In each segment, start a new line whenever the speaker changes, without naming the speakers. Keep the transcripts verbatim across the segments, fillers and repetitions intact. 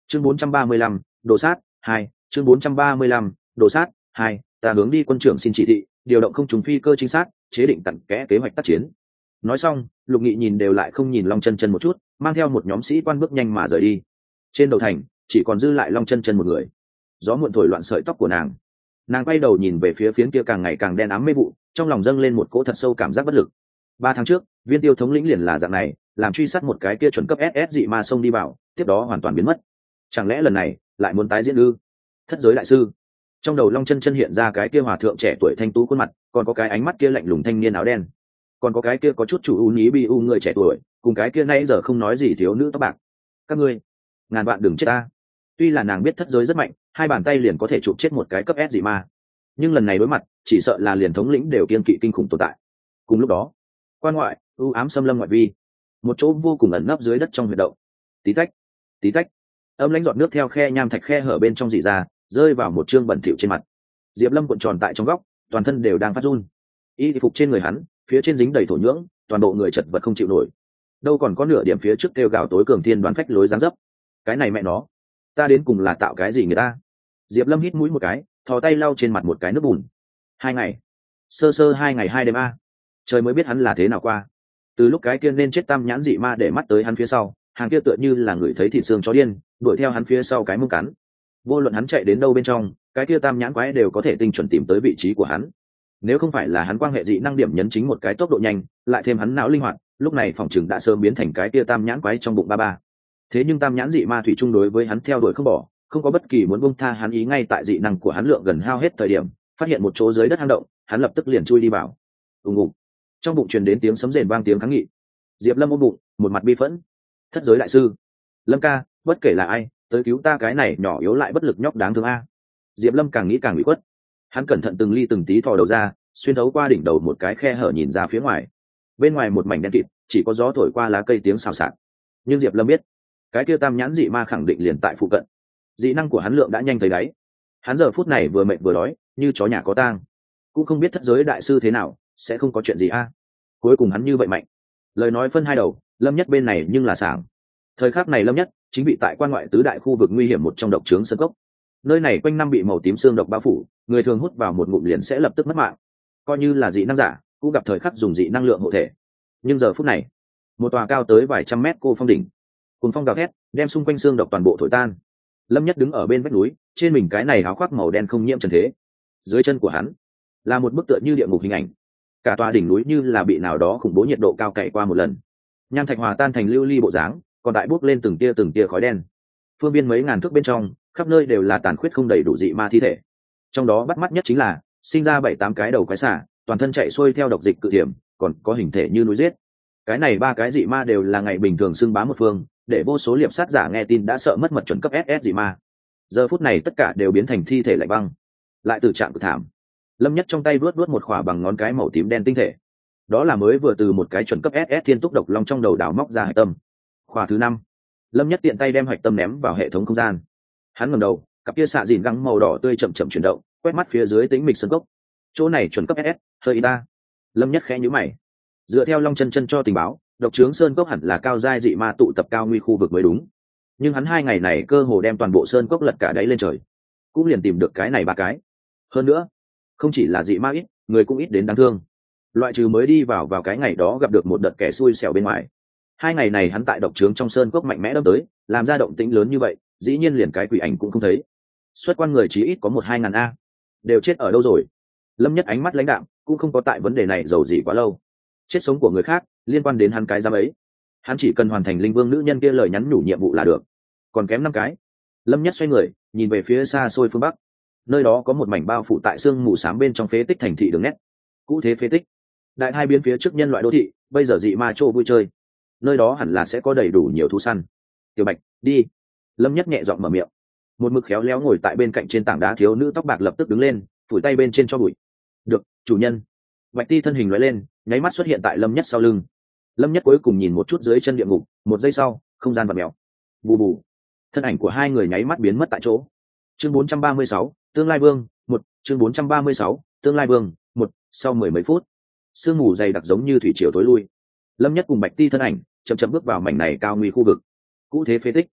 chương bốn trăm ba mươi lăm, đồ sát hai. Chương bốn trăm ba mươi lăm, đồ sát hai. Ta hướng đi quân trưởng xin chỉ thị, điều động không trùng phi cơ chính xác, chế định cặn kẽ kế hoạch tác chiến. Nói xong, Lục Nghị nhìn đều lại không nhìn Long Chân Chân một chút, mang theo một nhóm sĩ quan bước nhanh mà rời đi. Trên đầu thành chỉ còn dư lại Long Chân Chân một người. Gió muộn thổi loạn sợi tóc của nàng, nàng quay đầu nhìn về phía phiến kia càng ngày càng đen ám mê vụ, trong lòng dâng lên một cỗ thật sâu cảm giác bất lực. Ba tháng trước, Viên Tiêu thống lĩnh liền là dạng này, làm truy sát một cái kia chuẩn cấp ét ét dị ma xông đi vào, tiếp đó hoàn toàn biến mất. Chẳng lẽ lần này lại muốn tái diễn ư? Thất giới đại sư. Trong đầu Long Chân Chân hiện ra cái kia hòa thượng trẻ tuổi thanh tú khuôn mặt, còn có cái ánh mắt kia lạnh lùng thanh niên áo đen, còn có cái kia có chút chủ u ní bi u người trẻ tuổi, cùng cái kia nay giờ không nói gì thiếu nữ tóc bạc. Các ngươi, ngàn vạn đừng chết ta. Tuy là nàng biết thất giới rất mạnh, hai bàn tay liền có thể chụp chết một cái cấp S dị ma, nhưng lần này đối mặt, chỉ sợ là liền thống lĩnh đều kiên kỵ kinh khủng tồn tại. Cùng lúc đó, quan ngoại, u ám xâm lâm ngoại vi, một chỗ vô cùng ẩn nấp dưới đất trong huyệt động. Tí tách, tí tách, âm lãnh giọt nước theo khe nham thạch khe hở bên trong rỉ ra, rơi vào một trương bẩn thỉu trên mặt. Diệp Lâm cuộn tròn tại trong góc, toàn thân đều đang phát run. Y phục trên người hắn, phía trên dính đầy thổ nhưỡng, toàn bộ người chật vật không chịu nổi. Đâu còn có nửa điểm phía trước kêu gào tối cường thiên đoán phách lối dáng dấp. Cái này mẹ nó, ta đến cùng là tạo cái gì người ta? Diệp Lâm hít mũi một cái, thò tay lau trên mặt một cái nước bùn. Hai ngày, sơ sơ hai ngày hai đêm a. Trời mới biết hắn là thế nào qua. Từ lúc cái kia nên chết tam nhãn dị ma để mắt tới hắn phía sau, hàng kia tựa như là người thấy thịt xương chó điên, đuổi theo hắn phía sau cái mông cắn. Vô luận hắn chạy đến đâu bên trong, cái kia tam nhãn quái đều có thể tinh chuẩn tìm tới vị trí của hắn. Nếu không phải là hắn quan hệ dị năng điểm nhấn chính một cái tốc độ nhanh, lại thêm hắn não linh hoạt, lúc này phòng chừng đã sớm biến thành cái kia tam nhãn quái trong bụng ba ba. Thế nhưng tam nhãn dị ma thủy chung đối với hắn theo đuổi không bỏ, không có bất kỳ muốn buông tha hắn ý. Ngay tại dị năng của hắn lượng gần hao hết thời điểm, phát hiện một chỗ dưới đất hang động, hắn lập tức liền chui đi vào. Ùng ùng, trong bụng truyền đến tiếng sấm rền vang tiếng kháng nghị. Diệp Lâm ôm bụng, một mặt bi phẫn. Thất giới đại sư, Lâm ca, bất kể là ai, tới cứu ta cái này nhỏ yếu lại bất lực nhóc đáng thương a. Diệp Lâm càng nghĩ càng bị quất. Hắn cẩn thận từng ly từng tí thò đầu ra, xuyên thấu qua đỉnh đầu một cái khe hở nhìn ra phía ngoài. Bên ngoài một mảnh đen kịt, chỉ có gió thổi qua lá cây tiếng xào xạc. Nhưng Diệp Lâm biết, cái kia tam nhãn dị ma khẳng định liền tại phụ cận. Dị năng của hắn lượng đã nhanh tới đáy. Hắn giờ phút này vừa mệt vừa đói, như chó nhà có tang. Cũng không biết thất giới đại sư thế nào, sẽ không có chuyện gì a. Cuối cùng hắn như vậy mạnh. Lời nói phân hai đầu, Lâm Nhất bên này nhưng là sảng. Thời khắc này Lâm Nhất chính bị tại quan ngoại tứ đại khu vực nguy hiểm một trong độc trướng sơn cốc. Nơi này quanh năm bị màu tím xương độc bao phủ, người thường hút vào một ngụm liền sẽ lập tức mất mạng. Coi như là dị năng giả, cũng gặp thời khắc dùng dị năng lượng hộ thể. Nhưng giờ phút này, một tòa cao tới vài trăm mét cô phong đỉnh, cùng phong gào thét, đem xung quanh xương độc toàn bộ thổi tan. Lâm Nhất đứng ở bên vách núi, trên mình cái này áo khoác màu đen không nhiễm trần thế. Dưới chân của hắn là một bức tượng như địa ngục hình ảnh. Cả tòa đỉnh núi như là bị nào đó khủng bố nhiệt độ cao cày qua một lần. Nham thạch hòa tan thành lưu ly bộ dáng, còn đại bốc lên từng tia từng tia khói đen. Phương biên mấy ngàn thước bên trong, khắp nơi đều là tàn khuyết không đầy đủ dị ma thi thể. Trong đó bắt mắt nhất chính là sinh ra bảy tám cái đầu quái xả, toàn thân chạy xuôi theo độc dịch cự hiểm, còn có hình thể như núi giết. Cái này ba cái dị ma đều là ngày bình thường xưng bá một phương, để vô số liệp sát giả nghe tin đã sợ mất mật chuẩn cấp ét ét dị ma. Giờ phút này tất cả đều biến thành thi thể lạnh băng, lại từ trạng cực thảm. Lâm Nhất trong tay vuốt vuốt một khỏa bằng ngón cái màu tím đen tinh thể. Đó là mới vừa từ một cái chuẩn cấp ét ét thiên túc độc long trong đầu đào móc ra hạch tâm. Khỏa thứ năm. Lâm Nhất tiện tay đem hạch tâm ném vào hệ thống không gian. Hắn ngẩng đầu, cặp kia xạ dìn găng màu đỏ tươi chậm chậm chuyển động, quét mắt phía dưới tĩnh mịch sân cốc. Chỗ này chuẩn cấp ét ét, hơi y ta. Lâm Nhất khẽ nhíu mày. Dựa theo Long Chân Chân cho tình báo, độc trướng sơn cốc hẳn là cao giai dị ma tụ tập cao nguy khu vực mới đúng. Nhưng hắn hai ngày này cơ hồ đem toàn bộ sơn cốc lật cả đáy lên trời, cũng liền tìm được cái này ba cái. Hơn nữa, không chỉ là dị ma ít, người cũng ít đến đáng thương. Loại trừ mới đi vào vào cái ngày đó gặp được một đợt kẻ xui xẻo bên ngoài. Hai ngày này hắn tại độc trướng trong sơn cốc mạnh mẽ đâm tới, làm ra động tĩnh lớn như vậy, dĩ nhiên liền cái quỷ ảnh cũng không thấy. Xuất quan người chí ít có một hai ngàn a, đều chết ở đâu rồi? Lâm Nhất ánh mắt lãnh đạm, cũng không có tại vấn đề này giàu gì quá lâu. Chết sống của người khác liên quan đến hắn cái giám ấy, hắn chỉ cần hoàn thành linh vương nữ nhân kia lời nhắn nhủ nhiệm vụ là được. Còn kém năm cái. Lâm Nhất xoay người, nhìn về phía xa xôi phương bắc. Nơi đó có một mảnh bao phủ tại sương mù xám bên trong phế tích thành thị đường nét. Cũ thế phế tích, đại hai biến phía trước nhân loại đô thị, bây giờ dị ma chỗ vui chơi. Nơi đó hẳn là sẽ có đầy đủ nhiều thú săn. Tiểu Bạch, đi. Lâm Nhất nhẹ giọng mở miệng. Một mực khéo léo ngồi tại bên cạnh trên tảng đá thiếu nữ tóc bạc lập tức đứng lên, phủi tay bên trên cho bụi. Được, chủ nhân. Bạch Ti thân hình lóe lên, nháy mắt xuất hiện tại Lâm Nhất sau lưng. Lâm Nhất cuối cùng nhìn một chút dưới chân địa ngục, một giây sau, không gian vặn mèo. Bù bù. Thân ảnh của hai người nháy mắt biến mất tại chỗ. Chương bốn trăm ba mươi sáu, Tương lai vương, một. Chương bốn trăm ba mươi sáu, Tương lai vương, một. Sau mười mấy phút, sương mù dày đặc giống như thủy triều tối lui. Lâm Nhất cùng Bạch Ti thân ảnh chậm chậm bước vào mảnh này cao nguy khu vực. Cũ thế phế tích,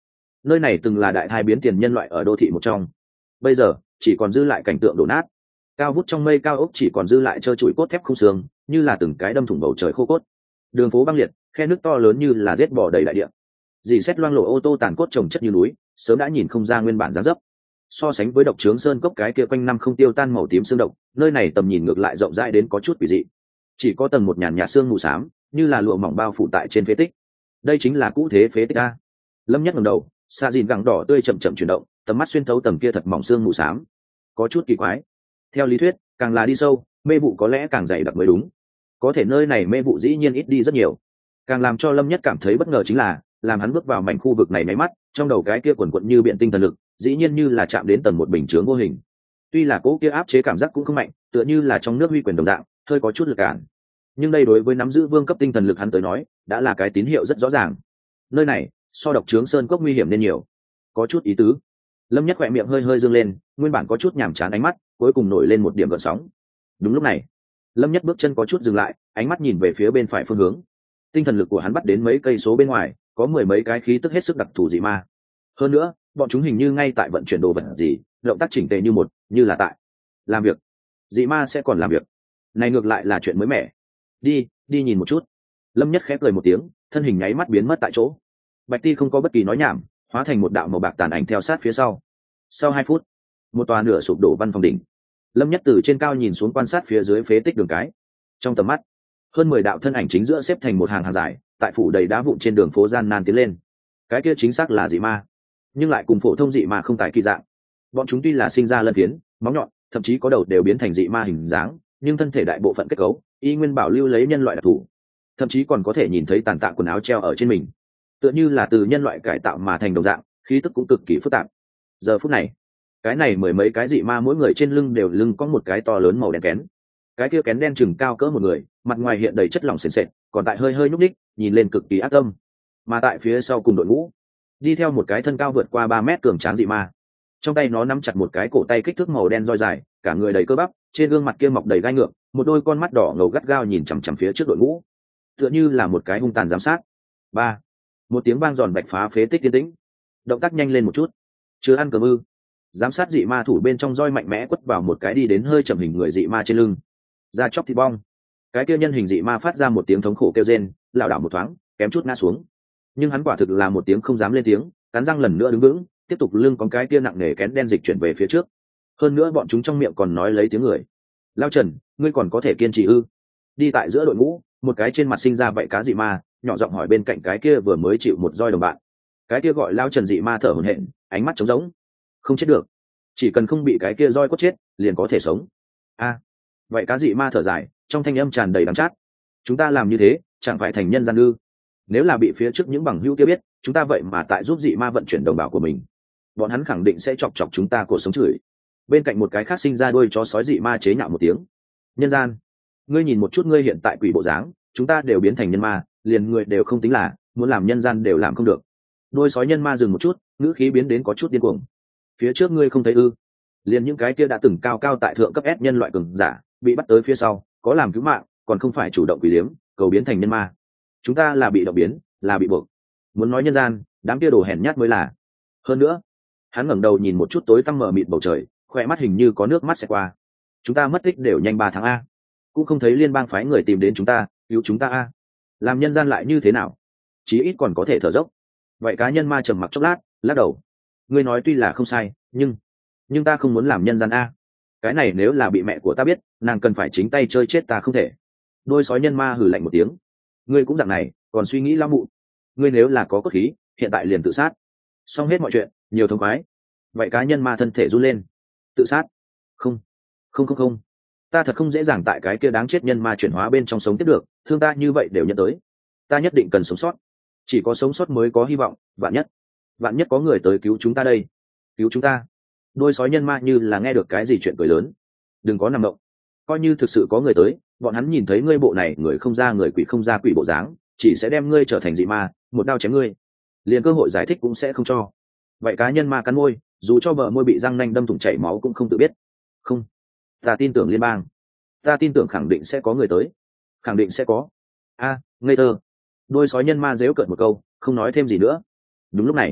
nơi này từng là đại thai biến tiền nhân loại ở đô thị một trong, bây giờ chỉ còn dư lại cảnh tượng đổ nát, cao vút trong mây cao ốc chỉ còn dư lại trơ trụi cốt thép không xương, như là từng cái đâm thủng bầu trời khô cốt, đường phố băng liệt, khe nước to lớn như là rết bò đầy đại địa, dì xét loang lộ ô tô tàn cốt trồng chất như núi, sớm đã nhìn không ra nguyên bản dáng dấp. So sánh với độc trướng sơn cốc cái kia quanh năm không tiêu tan màu tím xương độc, nơi này tầm nhìn ngược lại rộng rãi đến có chút quỷ dị, chỉ có tầng một nhàn nhạt xương mù xám như là lụa mỏng bao phủ tại trên phế tích. Đây chính là cũ thế phế tích a. Lâm Nhất ngẩng đầu, xạ dìn gẳng đỏ tươi chậm chậm chuyển động, tầm mắt xuyên thấu tầng kia thật mỏng xương mù xám, có chút kỳ quái. Theo lý thuyết, càng là đi sâu, mê vụ có lẽ càng dày đặc mới đúng, có thể nơi này mê vụ dĩ nhiên ít đi rất nhiều. Càng làm cho Lâm Nhất cảm thấy bất ngờ chính là, làm hắn bước vào mảnh khu vực này máy mắt, trong đầu cái kia quần quận như biện tinh thần lực, dĩ nhiên như là chạm đến tầng một bình chướng vô hình. Tuy là cỗ kia áp chế cảm giác cũng không mạnh, tựa như là trong nước huy quyền đồng dạng, hơi có chút lực cản. Nhưng đây đối với nắm giữ vương cấp tinh thần lực hắn tới nói, đã là cái tín hiệu rất rõ ràng. Nơi này, so độc trướng sơn cốc nguy hiểm nên nhiều. Có chút ý tứ. Lâm Nhất khỏe miệng hơi hơi dương lên, nguyên bản có chút nhàm chán ánh mắt, cuối cùng nổi lên một điểm gợn sóng. Đúng lúc này, Lâm Nhất bước chân có chút dừng lại, ánh mắt nhìn về phía bên phải phương hướng. Tinh thần lực của hắn bắt đến mấy cây số bên ngoài, có mười mấy cái khí tức hết sức đặc thù dị ma. Hơn nữa, bọn chúng hình như ngay tại vận chuyển đồ vật gì, động tác chỉnh tề như một, như là tại làm việc. Dị ma sẽ còn làm việc, này ngược lại là chuyện mới mẻ. Đi, đi nhìn một chút. Lâm Nhất khép cười một tiếng, thân hình nháy mắt biến mất tại chỗ. Bạch Ti không có bất kỳ nói nhảm, hóa thành một đạo màu bạc tàn ảnh theo sát phía sau. Sau hai phút, một tòa nửa sụp đổ văn phòng đỉnh. Lâm Nhất từ trên cao nhìn xuống quan sát phía dưới phế tích đường cái. Trong tầm mắt, hơn mười đạo thân ảnh chính giữa xếp thành một hàng hàng dài, tại phủ đầy đá vụn trên đường phố gian nan tiến lên. Cái kia chính xác là dị ma, nhưng lại cùng phổ thông dị ma không tại kỳ dạng. Bọn chúng tuy là sinh ra lân phiến, móng nhọn, thậm chí có đầu đều biến thành dị ma hình dáng, nhưng thân thể đại bộ phận kết cấu y nguyên bảo lưu lấy nhân loại đặc thù, thậm chí còn có thể nhìn thấy tàn tạ quần áo treo ở trên mình, tựa như là từ nhân loại cải tạo mà thành đồng dạng, khí tức cũng cực kỳ phức tạp. Giờ phút này, cái này mười mấy cái dị ma mỗi người trên lưng đều lưng có một cái to lớn màu đen kén. Cái kia kén đen chừng cao cỡ một người, mặt ngoài hiện đầy chất lỏng sền sệt, còn tại hơi hơi nhúc nhích, nhìn lên cực kỳ ác tâm. Mà tại phía sau cùng đội ngũ, đi theo một cái thân cao vượt qua ba mét cường tráng dị ma. Trong tay nó nắm chặt một cái cổ tay kích thước màu đen roi dài, cả người đầy cơ bắp, trên gương mặt kia mọc đầy gai ngược, một đôi con mắt đỏ ngầu gắt gao nhìn chằm chằm phía trước đội ngũ, tựa như là một cái hung tàn giám sát. Ba, một tiếng vang giòn bạch phá phế tích yên tĩnh. Động tác nhanh lên một chút, chưa ăn cơm ư? Giám sát dị ma thủ bên trong roi mạnh mẽ quất vào một cái đi đến hơi chậm hình người dị ma trên lưng, da chóc thịt bong. Cái kia nhân hình dị ma phát ra một tiếng thống khổ kêu rên, lảo đảo một thoáng, kém chút ngã xuống. Nhưng hắn quả thực là một tiếng không dám lên tiếng, cắn răng lần nữa đứng vững, tiếp tục lưng con cái kia nặng nề kén đen dịch chuyển về phía trước. Hơn nữa bọn chúng trong miệng còn nói lấy tiếng người. Lao Trần, ngươi còn có thể kiên trì ư? Đi tại giữa đội ngũ, một cái trên mặt sinh ra vậy cá dị ma, nhỏ giọng hỏi bên cạnh cái kia vừa mới chịu một roi đồng bạn. Cái kia gọi Lao Trần dị ma thở hổn hển, ánh mắt trống rỗng. Không chết được, chỉ cần không bị cái kia roi quất chết, liền có thể sống. A, vậy cá dị ma thở dài, trong thanh âm tràn đầy đắng chát. Chúng ta làm như thế, chẳng phải thành nhân gian ư? Nếu là bị phía trước những bằng hữu kia biết, chúng ta vậy mà tại giúp dị ma vận chuyển đồng bào của mình, bọn hắn khẳng định sẽ chọc chọc chúng ta cổ sống chửi. Bên cạnh một cái khác sinh ra đuôi chó sói dị ma chế nhạo một tiếng. Nhân gian, ngươi nhìn một chút ngươi hiện tại quỷ bộ dáng, chúng ta đều biến thành nhân ma, liền người đều không tính là, muốn làm nhân gian đều làm không được. Đuôi sói nhân ma dừng một chút, ngữ khí biến đến có chút điên cuồng. Phía trước ngươi không thấy ư? Liền những cái kia đã từng cao cao tại thượng cấp S nhân loại cường giả, bị bắt tới phía sau, có làm cứu mạng, còn không phải chủ động quỷ liếm, cầu biến thành nhân ma. Chúng ta là bị động biến, là bị buộc. Muốn nói nhân gian, đám kia đồ hèn nhát mới là. Hơn nữa, hắn ngẩng đầu nhìn một chút tối tăm mờ mịt bầu trời, khoe mắt hình như có nước mắt sẽ qua. Chúng ta mất tích đều nhanh ba tháng a, cũng không thấy liên bang phái người tìm đến chúng ta cứu chúng ta a. Làm nhân gian lại như thế nào? Chí ít còn có thể thở dốc. Vậy cá nhân ma trầm mặc chốc lát, lắc đầu. Ngươi nói tuy là không sai, nhưng nhưng ta không muốn làm nhân gian a. Cái này nếu là bị mẹ của ta biết, nàng cần phải chính tay chơi chết ta không thể. Đôi sói nhân ma hừ lạnh một tiếng. Ngươi cũng dạng này, còn suy nghĩ lao mụ. Ngươi nếu là có cốt khí, hiện tại liền tự sát, xong hết mọi chuyện, nhiều thống khoái. Vậy cá nhân ma thân thể run lên. Tự sát? Không, không không không, ta thật không dễ dàng tại cái kia đáng chết nhân ma chuyển hóa bên trong sống tiếp được, thương ta như vậy đều nhận tới. Ta nhất định cần sống sót, chỉ có sống sót mới có hy vọng. Vạn nhất, vạn nhất có người tới cứu chúng ta đây. Cứu chúng ta? Đôi sói nhân ma như là nghe được cái gì chuyện cười lớn. Đừng có nằm động, coi như thực sự có người tới, bọn hắn nhìn thấy ngươi bộ này người không ra người quỷ không ra quỷ bộ dáng, chỉ sẽ đem ngươi trở thành dị ma, một đao chém ngươi, liền cơ hội giải thích cũng sẽ không cho. Vậy cá nhân ma cắn môi, dù cho bờ môi bị răng nanh đâm thủng chảy máu cũng không tự biết. Không, ta tin tưởng liên bang, ta tin tưởng khẳng định sẽ có người tới, khẳng định sẽ có. A, ngây thơ. Đôi sói nhân ma dếu cợt một câu, không nói thêm gì nữa. Đúng lúc này,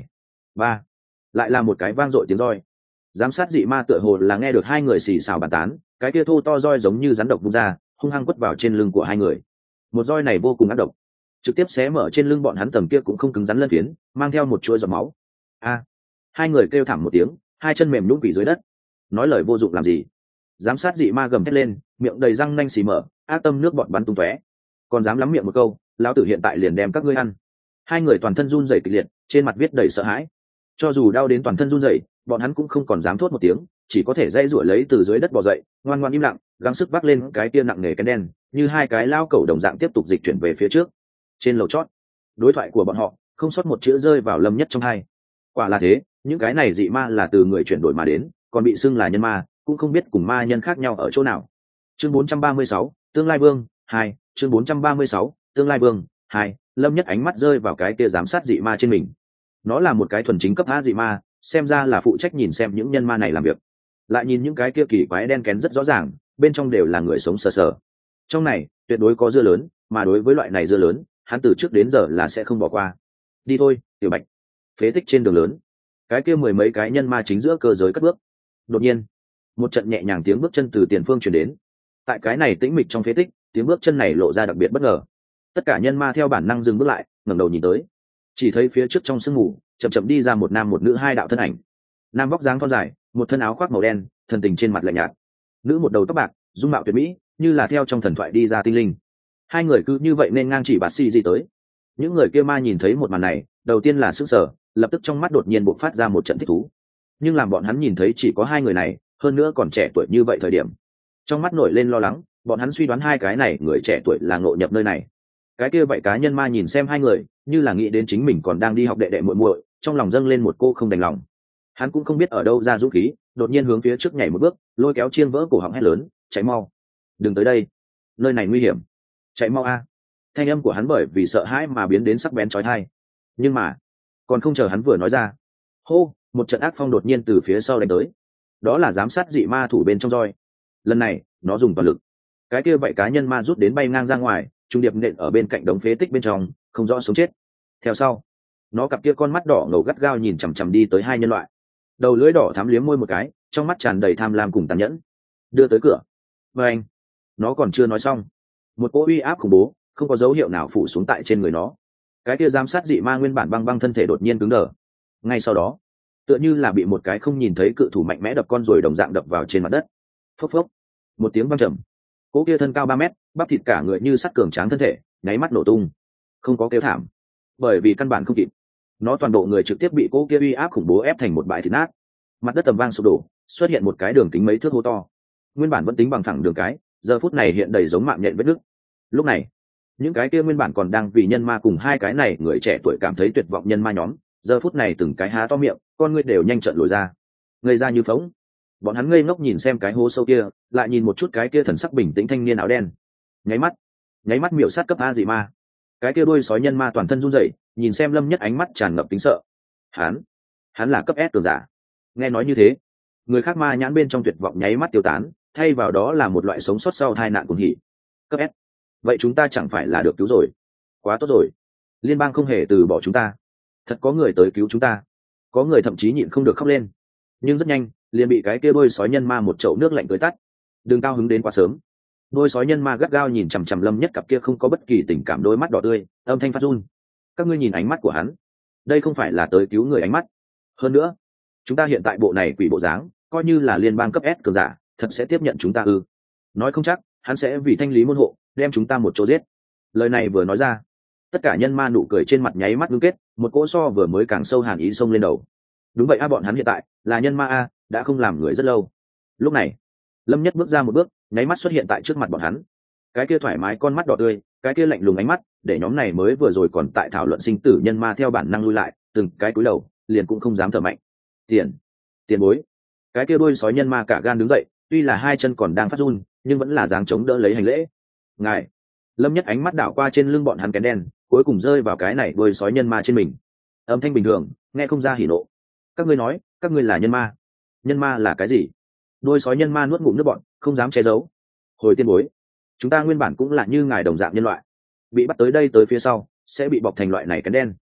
ba, lại là một cái vang dội tiếng roi. Giám sát dị ma tựa hồ là nghe được hai người xì xào bàn tán, cái kia thô to roi giống như rắn độc vung ra, hung hăng quất vào trên lưng của hai người. Một roi này vô cùng ác độc, trực tiếp xé mở trên lưng bọn hắn tầng kia cũng không cứng rắn lân phiến, mang theo một chuỗi giọt máu. A! Hai người kêu thảm một tiếng, hai chân mềm nhũn quỳ dưới đất. Nói lời vô dụng làm gì? Giám sát dị ma gầm thét lên, miệng đầy răng nanh xì mở, ác tâm nước bọt bắn tung tóe. Còn dám lắm miệng một câu, lão tử hiện tại liền đem các ngươi ăn. Hai người toàn thân run rẩy kịch liệt, trên mặt viết đầy sợ hãi. Cho dù đau đến toàn thân run rẩy, bọn hắn cũng không còn dám thốt một tiếng, chỉ có thể dây rủa lấy từ dưới đất bò dậy, ngoan ngoãn im lặng, gắng sức vác lên cái kia nặng nề cái đen, như hai cái lao cẩu đồng dạng tiếp tục dịch chuyển về phía trước. Trên lầu chót, đối thoại của bọn họ không sót một chữ rơi vào Lâm Nhất trong hai. Quả là thế, những cái này dị ma là từ người chuyển đổi mà đến, còn bị xưng là nhân ma, cũng không biết cùng ma nhân khác nhau ở chỗ nào. Chương bốn trăm ba mươi sáu, Tương lai vương hai, chương bốn trăm ba mươi sáu, Tương lai vương hai. Lâm Nhất ánh mắt rơi vào cái kia giám sát dị ma trên mình. Nó là một cái thuần chính cấp A dị ma, xem ra là phụ trách nhìn xem những nhân ma này làm việc. Lại nhìn những cái kia kỳ quái đen kén rất rõ ràng, bên trong đều là người sống sờ sờ. Trong này tuyệt đối có dưa lớn, mà đối với loại này dưa lớn, hắn từ trước đến giờ là sẽ không bỏ qua. Đi thôi, Tiểu Bạch. Phế tích trên đường lớn, cái kia mười mấy cái nhân ma chính giữa cơ giới cất bước. Đột nhiên, một trận nhẹ nhàng tiếng bước chân từ tiền phương truyền đến. Tại cái này tĩnh mịch trong phế tích, tiếng bước chân này lộ ra đặc biệt bất ngờ. Tất cả nhân ma theo bản năng dừng bước lại, ngẩng đầu nhìn tới. Chỉ thấy phía trước trong sương mù, chậm chậm đi ra một nam một nữ hai đạo thân ảnh. Nam vóc dáng thon dài, một thân áo khoác màu đen, thần tình trên mặt lạnh nhạt. Nữ một đầu tóc bạc, dung mạo tuyệt mỹ, như là theo trong thần thoại đi ra tinh linh. Hai người cứ như vậy nên ngang chỉ bạt xì gì tới. Những người kia ma nhìn thấy một màn này, đầu tiên là sững sờ, lập tức trong mắt đột nhiên bộc phát ra một trận thích thú. Nhưng làm bọn hắn nhìn thấy chỉ có hai người này, hơn nữa còn trẻ tuổi như vậy thời điểm, trong mắt nổi lên lo lắng. Bọn hắn suy đoán hai cái này người trẻ tuổi là ngộ nhập nơi này. Cái kia vậy cá nhân ma nhìn xem hai người, như là nghĩ đến chính mình còn đang đi học đệ đệ muội muội, trong lòng dâng lên một cô không đành lòng. Hắn cũng không biết ở đâu ra dũng khí, đột nhiên hướng phía trước nhảy một bước, lôi kéo chiên vỡ cổ họng hét lớn, chạy mau, đừng tới đây, nơi này nguy hiểm, chạy mau a. Thanh âm của hắn bởi vì sợ hãi mà biến đến sắc bén chói tai. Nhưng mà còn không chờ hắn vừa nói ra, hô, một trận ác phong đột nhiên từ phía sau đánh tới. Đó là giám sát dị ma thủ bên trong roi. Lần này nó dùng toàn lực, cái kia vậy cá nhân ma rút đến bay ngang ra ngoài, trung điệp nện ở bên cạnh đống phế tích bên trong, không rõ sống chết. Theo sau, nó cặp kia con mắt đỏ ngầu gắt gao nhìn chằm chằm đi tới hai nhân loại, đầu lưỡi đỏ thắm liếm môi một cái, trong mắt tràn đầy tham lam cùng tàn nhẫn. Đưa tới cửa. Và anh, nó còn chưa nói xong, một cỗ uy áp khủng bố không có dấu hiệu nào phủ xuống tại trên người nó. Cái kia giám sát dị ma nguyên bản băng băng thân thể đột nhiên cứng đờ. Ngay sau đó, tựa như là bị một cái không nhìn thấy cự thủ mạnh mẽ đập con rồi đồng dạng đập vào trên mặt đất. Phốc phốc, một tiếng vang trầm. Cỗ kia thân cao ba mét, bắp thịt cả người như sắt cường tráng thân thể, nháy mắt nổ tung. Không có kêu thảm, bởi vì căn bản không kịp. Nó toàn bộ người trực tiếp bị cỗ kia uy áp khủng bố ép thành một bãi thịt nát. Mặt đất tầm vang sụp đổ, xuất hiện một cái đường kính mấy thước hố to. Nguyên bản vẫn tính bằng phẳng đường cái, giờ phút này hiện đầy giống mạng nhện vết nứt. Lúc này, những cái kia nguyên bản còn đang vì nhân ma cùng hai cái này người trẻ tuổi cảm thấy tuyệt vọng nhân ma nhóm, giờ phút này từng cái há to miệng, con ngươi đều nhanh trận lồi ra, ngây ra như phóng. Bọn hắn ngây ngốc nhìn xem cái hố sâu kia, lại nhìn một chút cái kia thần sắc bình tĩnh thanh niên áo đen. Nháy mắt, nháy mắt miểu sát cấp A dị ma. Cái kia đuôi sói nhân ma toàn thân run rẩy, nhìn xem Lâm Nhất ánh mắt tràn ngập tính sợ. Hắn, hắn là cấp S cường giả. Nghe nói như thế, người khác ma nhãn bên trong tuyệt vọng nháy mắt tiêu tán, thay vào đó là một loại sống sót sau tai nạn cuồng hỉ. Cấp S, vậy chúng ta chẳng phải là được cứu rồi? Quá tốt rồi, liên bang không hề từ bỏ chúng ta, thật có người tới cứu chúng ta. Có người thậm chí nhịn không được khóc lên, nhưng rất nhanh liền bị cái kia đôi sói nhân ma một chậu nước lạnh tưới tắt. Đừng cao hứng đến quá sớm. Đôi sói nhân ma gắt gao nhìn chằm chằm Lâm Nhất cặp kia không có bất kỳ tình cảm đôi mắt đỏ tươi, âm thanh phát run. Các ngươi nhìn ánh mắt của hắn, đây không phải là tới cứu người ánh mắt. Hơn nữa, chúng ta hiện tại bộ này quỷ bộ dáng, coi như là liên bang cấp S cường giả, thật sẽ tiếp nhận chúng ta ư? Nói không chắc hắn sẽ vì thanh lý môn hộ, đem chúng ta một chỗ giết. Lời này vừa nói ra, tất cả nhân ma nụ cười trên mặt nháy mắt ngưng kết, một cỗ so vừa mới càng sâu hàn ý xông lên đầu. Đúng vậy a, bọn hắn hiện tại là nhân ma a, đã không làm người rất lâu. Lúc này, Lâm Nhất bước ra một bước, nháy mắt xuất hiện tại trước mặt bọn hắn. Cái kia thoải mái con mắt đỏ tươi, cái kia lạnh lùng ánh mắt, để nhóm này mới vừa rồi còn tại thảo luận sinh tử nhân ma theo bản năng lui lại, từng cái cúi đầu, liền cũng không dám thở mạnh. Tiền, tiền bối. Cái kia đuôi sói nhân ma cả gan đứng dậy, tuy là hai chân còn đang phát run, nhưng vẫn là dáng chống đỡ lấy hành lễ. Ngài. Lâm Nhất ánh mắt đảo qua trên lưng bọn hắn kén đen, cuối cùng rơi vào cái này đuôi sói nhân ma trên mình. Âm thanh bình thường, nghe không ra hỉ nộ. Các ngươi nói, các ngươi là nhân ma. Nhân ma là cái gì? Đôi sói nhân ma nuốt ngụm nước bọn, không dám che giấu. Hồi tiên bối, chúng ta nguyên bản cũng là như ngài đồng dạng nhân loại, bị bắt tới đây tới phía sau sẽ bị bọc thành loại này kén đen.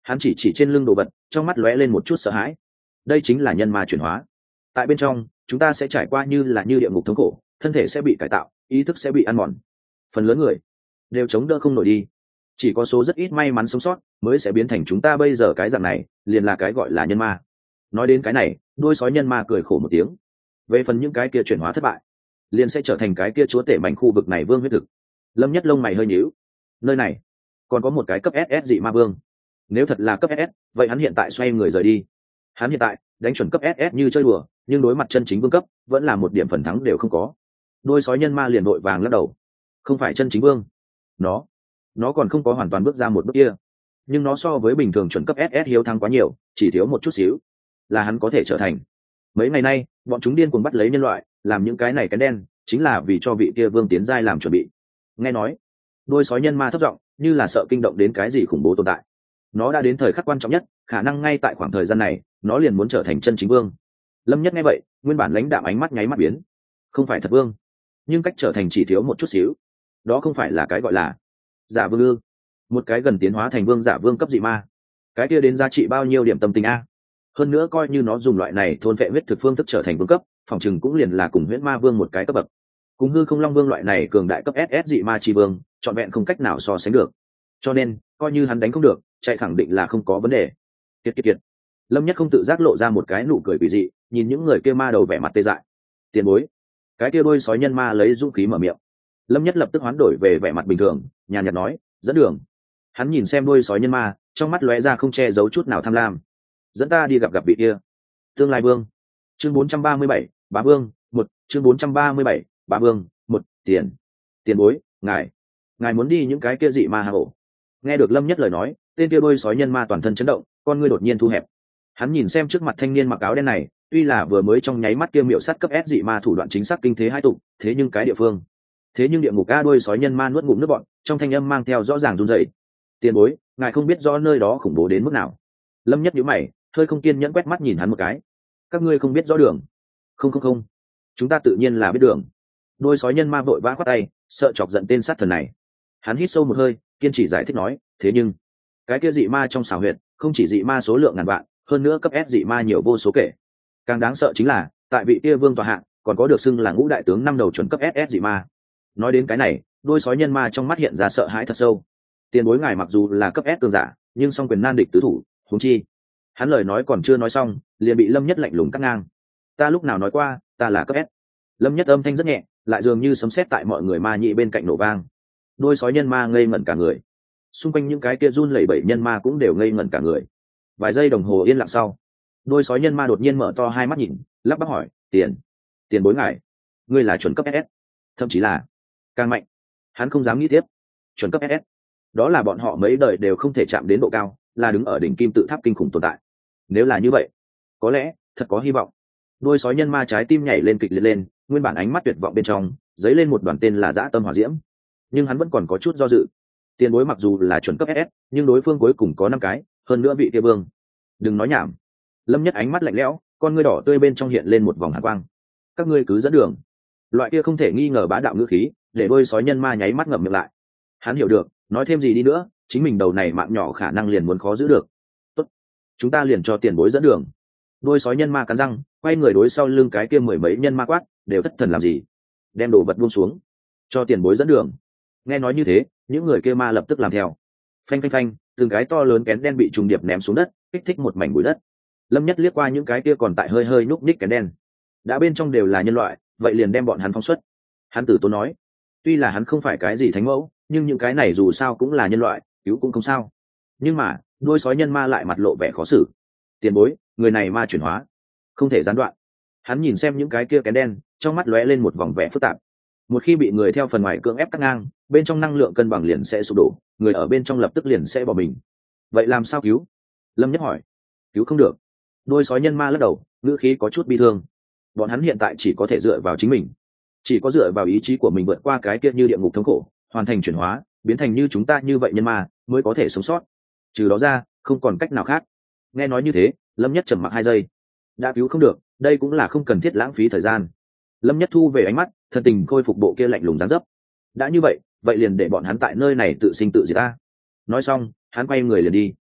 Hắn chỉ chỉ trên lưng đồ vật, trong mắt lóe lên một chút sợ hãi. Đây chính là nhân ma chuyển hóa. Tại bên trong chúng ta sẽ trải qua như là như địa ngục thống khổ, thân thể sẽ bị cải tạo, ý thức sẽ bị ăn mòn, phần lớn người đều chống đỡ không nổi đi, chỉ có số rất ít may mắn sống sót mới sẽ biến thành chúng ta bây giờ cái dạng này, liền là cái gọi là nhân ma. Nói đến cái này, đôi sói nhân ma cười khổ một tiếng. Về phần những cái kia chuyển hóa thất bại, liền sẽ trở thành cái kia chúa tể mảnh khu vực này vương huyết thực. Lâm Nhất lông mày hơi nhíu, nơi này còn có một cái cấp ét ét dị ma vương. Nếu thật là cấp ét ét, vậy hắn hiện tại xoay người rời đi. Hắn hiện tại đánh chuẩn cấp ét ét như chơi đùa, nhưng đối mặt chân chính vương cấp vẫn là một điểm phần thắng đều không có. Đôi sói nhân ma liền đội vàng lắc đầu. Không phải chân chính vương, nó nó còn không có hoàn toàn bước ra một bước kia, nhưng nó so với bình thường chuẩn cấp ét ét hiếu thắng quá nhiều, chỉ thiếu một chút xíu là hắn có thể trở thành. Mấy ngày nay bọn chúng điên cuồng bắt lấy nhân loại, làm những cái này cái đen, chính là vì cho vị kia vương tiến giai làm chuẩn bị. Nghe nói đôi sói nhân ma thấp giọng, như là sợ kinh động đến cái gì khủng bố tồn tại. Nó đã đến thời khắc quan trọng nhất, khả năng ngay tại khoảng thời gian này nó liền muốn trở thành chân chính vương. Lâm Nhất nghe vậy, nguyên bản lãnh đạm ánh mắt nháy mắt biến. Không phải thật vương, nhưng cách trở thành chỉ thiếu một chút xíu. Đó không phải là cái gọi là giả vương ư? Một cái gần tiến hóa thành vương giả vương cấp dị ma, cái kia đến giá trị bao nhiêu điểm tâm tình a? Hơn nữa coi như nó dùng loại này thôn vệ huyết thực phương thức trở thành vương cấp, phòng chừng cũng liền là cùng huyễn ma vương một cái cấp bậc. Cùng hư không long vương loại này cường đại cấp ét ét dị ma chi vương, trọn vẹn không cách nào so sánh được. Cho nên coi như hắn đánh không được, chạy khẳng định là không có vấn đề. Kiệt kiệt kiệt. Lâm Nhất không tự giác lộ ra một cái nụ cười quỷ dị, nhìn những người kia ma đầu vẻ mặt tê dại. Tiền bối. Cái kia đôi sói nhân ma lấy dũng khí mở miệng. Lâm Nhất lập tức hoán đổi về vẻ mặt bình thường, nhàn nhạt nói, dẫn đường. Hắn nhìn xem đôi sói nhân ma, trong mắt lóe ra không che giấu chút nào tham lam. Dẫn ta đi gặp gặp vị kia tương lai vương. Chương bốn trăm ba mươi bảy, bá vương một. Chương bốn trăm ba mươi bảy, bá vương một. Tiền tiền bối, ngài ngài muốn đi những cái kia dị ma hà ổ. Nghe được Lâm Nhất lời nói, tên kia đôi sói nhân ma toàn thân chấn động, con ngươi đột nhiên thu hẹp. Hắn nhìn xem trước mặt thanh niên mặc áo đen này, tuy là vừa mới trong nháy mắt kia miệu sắt cấp S dị ma thủ đoạn chính xác kinh thế hai tụ, thế nhưng cái địa phương, thế nhưng địa ngục a đôi sói nhân ma nuốt ngụm nước bọn, trong thanh âm mang theo rõ ràng run rẩy. Tiền bối, ngài không biết rõ nơi đó khủng bố đến mức nào. Lâm Nhất nhíu mày, hơi không kiên nhẫn quét mắt nhìn hắn một cái. Các ngươi không biết rõ đường? Không không không, chúng ta tự nhiên là biết đường. Đôi sói nhân ma vội vã khoát tay, sợ chọc giận tên sát thần này. Hắn hít sâu một hơi, kiên trì giải thích nói, thế nhưng cái kia dị ma trong xào huyệt không chỉ dị ma số lượng ngàn vạn, hơn nữa cấp S dị ma nhiều vô số kể. Càng đáng sợ chính là tại vị kia vương tòa hạng còn có được xưng là ngũ đại tướng năm đầu chuẩn cấp ét ét dị ma. Nói đến cái này, đôi sói nhân ma trong mắt hiện ra sợ hãi thật sâu. Tiền bối ngài mặc dù là cấp S cường giả, nhưng song quyền nan địch tứ thủ, huống chi. Hắn lời nói còn chưa nói xong, liền bị Lâm Nhất lạnh lùng cắt ngang. Ta lúc nào nói qua, ta là cấp S? Lâm Nhất âm thanh rất nhẹ, lại dường như sấm sét tại mọi người ma nhị bên cạnh nổ vang. Đôi sói nhân ma ngây ngẩn cả người. Xung quanh những cái kia run lẩy bẩy nhân ma cũng đều ngây ngẩn cả người. Vài giây đồng hồ yên lặng sau, đôi sói nhân ma đột nhiên mở to hai mắt nhìn, lắp bắp hỏi, tiền tiền bối ngài, ngươi là chuẩn cấp ét ét, thậm chí là càng mạnh. Hắn không dám nghĩ tiếp. Chuẩn cấp ét ét, đó là bọn họ mấy đời đều không thể chạm đến độ cao, là đứng ở đỉnh kim tự tháp kinh khủng tồn tại. Nếu là như vậy, có lẽ thật có hy vọng. Đôi sói nhân ma trái tim nhảy lên kịch liệt lên, nguyên bản ánh mắt tuyệt vọng bên trong dấy lên một đoàn tên là dã tâm hỏa diễm. Nhưng hắn vẫn còn có chút do dự. Tiền bối mặc dù là chuẩn cấp ét ét, nhưng đối phương cuối cùng có năm cái, hơn nữa vị kia vương. Đừng nói nhảm. Lâm Nhất ánh mắt lạnh lẽo, con ngươi đỏ tươi bên trong hiện lên một vòng hàn quang. Các ngươi cứ dẫn đường. Loại kia không thể nghi ngờ bá đạo ngữ khí, để đôi sói nhân ma nháy mắt ngậm miệng lại. Hắn hiểu được, nói thêm gì đi nữa, chính mình đầu này mạng nhỏ khả năng liền muốn khó giữ được. Tốt, chúng ta liền cho tiền bối dẫn đường. Đôi sói nhân ma cắn răng, quay người đối sau lưng cái kia mười mấy nhân ma quát, đều thất thần làm gì? Đem đồ vật buông xuống, cho tiền bối dẫn đường. Nghe nói như thế, những người kia ma lập tức làm theo. Phanh phanh phanh, từng cái to lớn kén đen bị trùng điệp ném xuống đất, kích thích một mảnh bụi đất. Lâm Nhất liếc qua những cái kia còn tại hơi hơi núp ních kén đen, đã bên trong đều là nhân loại, vậy liền đem bọn hắn phóng xuất. Hắn tử tốn nói, tuy là hắn không phải cái gì thánh mẫu, nhưng những cái này dù sao cũng là nhân loại, cứu cũng không sao. Nhưng mà đuôi sói nhân ma lại mặt lộ vẻ khó xử. Tiền bối, người này ma chuyển hóa, không thể gián đoạn. Hắn nhìn xem những cái kia kén đen, trong mắt lóe lên một vòng vẻ phức tạp. Một khi bị người theo phần ngoài cưỡng ép cắt ngang, bên trong năng lượng cân bằng liền sẽ sụp đổ, người ở bên trong lập tức liền sẽ bỏ mình. Vậy làm sao cứu? Lâm Nhất hỏi. Cứu không được. Đôi sói nhân ma lắc đầu, ngữ khí có chút bi thương. Bọn hắn hiện tại chỉ có thể dựa vào chính mình, chỉ có dựa vào ý chí của mình vượt qua cái kia như địa ngục thống khổ, hoàn thành chuyển hóa, biến thành như chúng ta như vậy nhân ma, mới có thể sống sót. Trừ đó ra, không còn cách nào khác. Nghe nói như thế, Lâm Nhất trầm mặc hai giây. Đã cứu không được, đây cũng là không cần thiết lãng phí thời gian. Lâm Nhất thu về ánh mắt, thần tình khôi phục bộ kia lạnh lùng dáng dấp. Đã như vậy, vậy liền để bọn hắn tại nơi này tự sinh tự diệt ta. Nói xong, hắn quay người liền đi.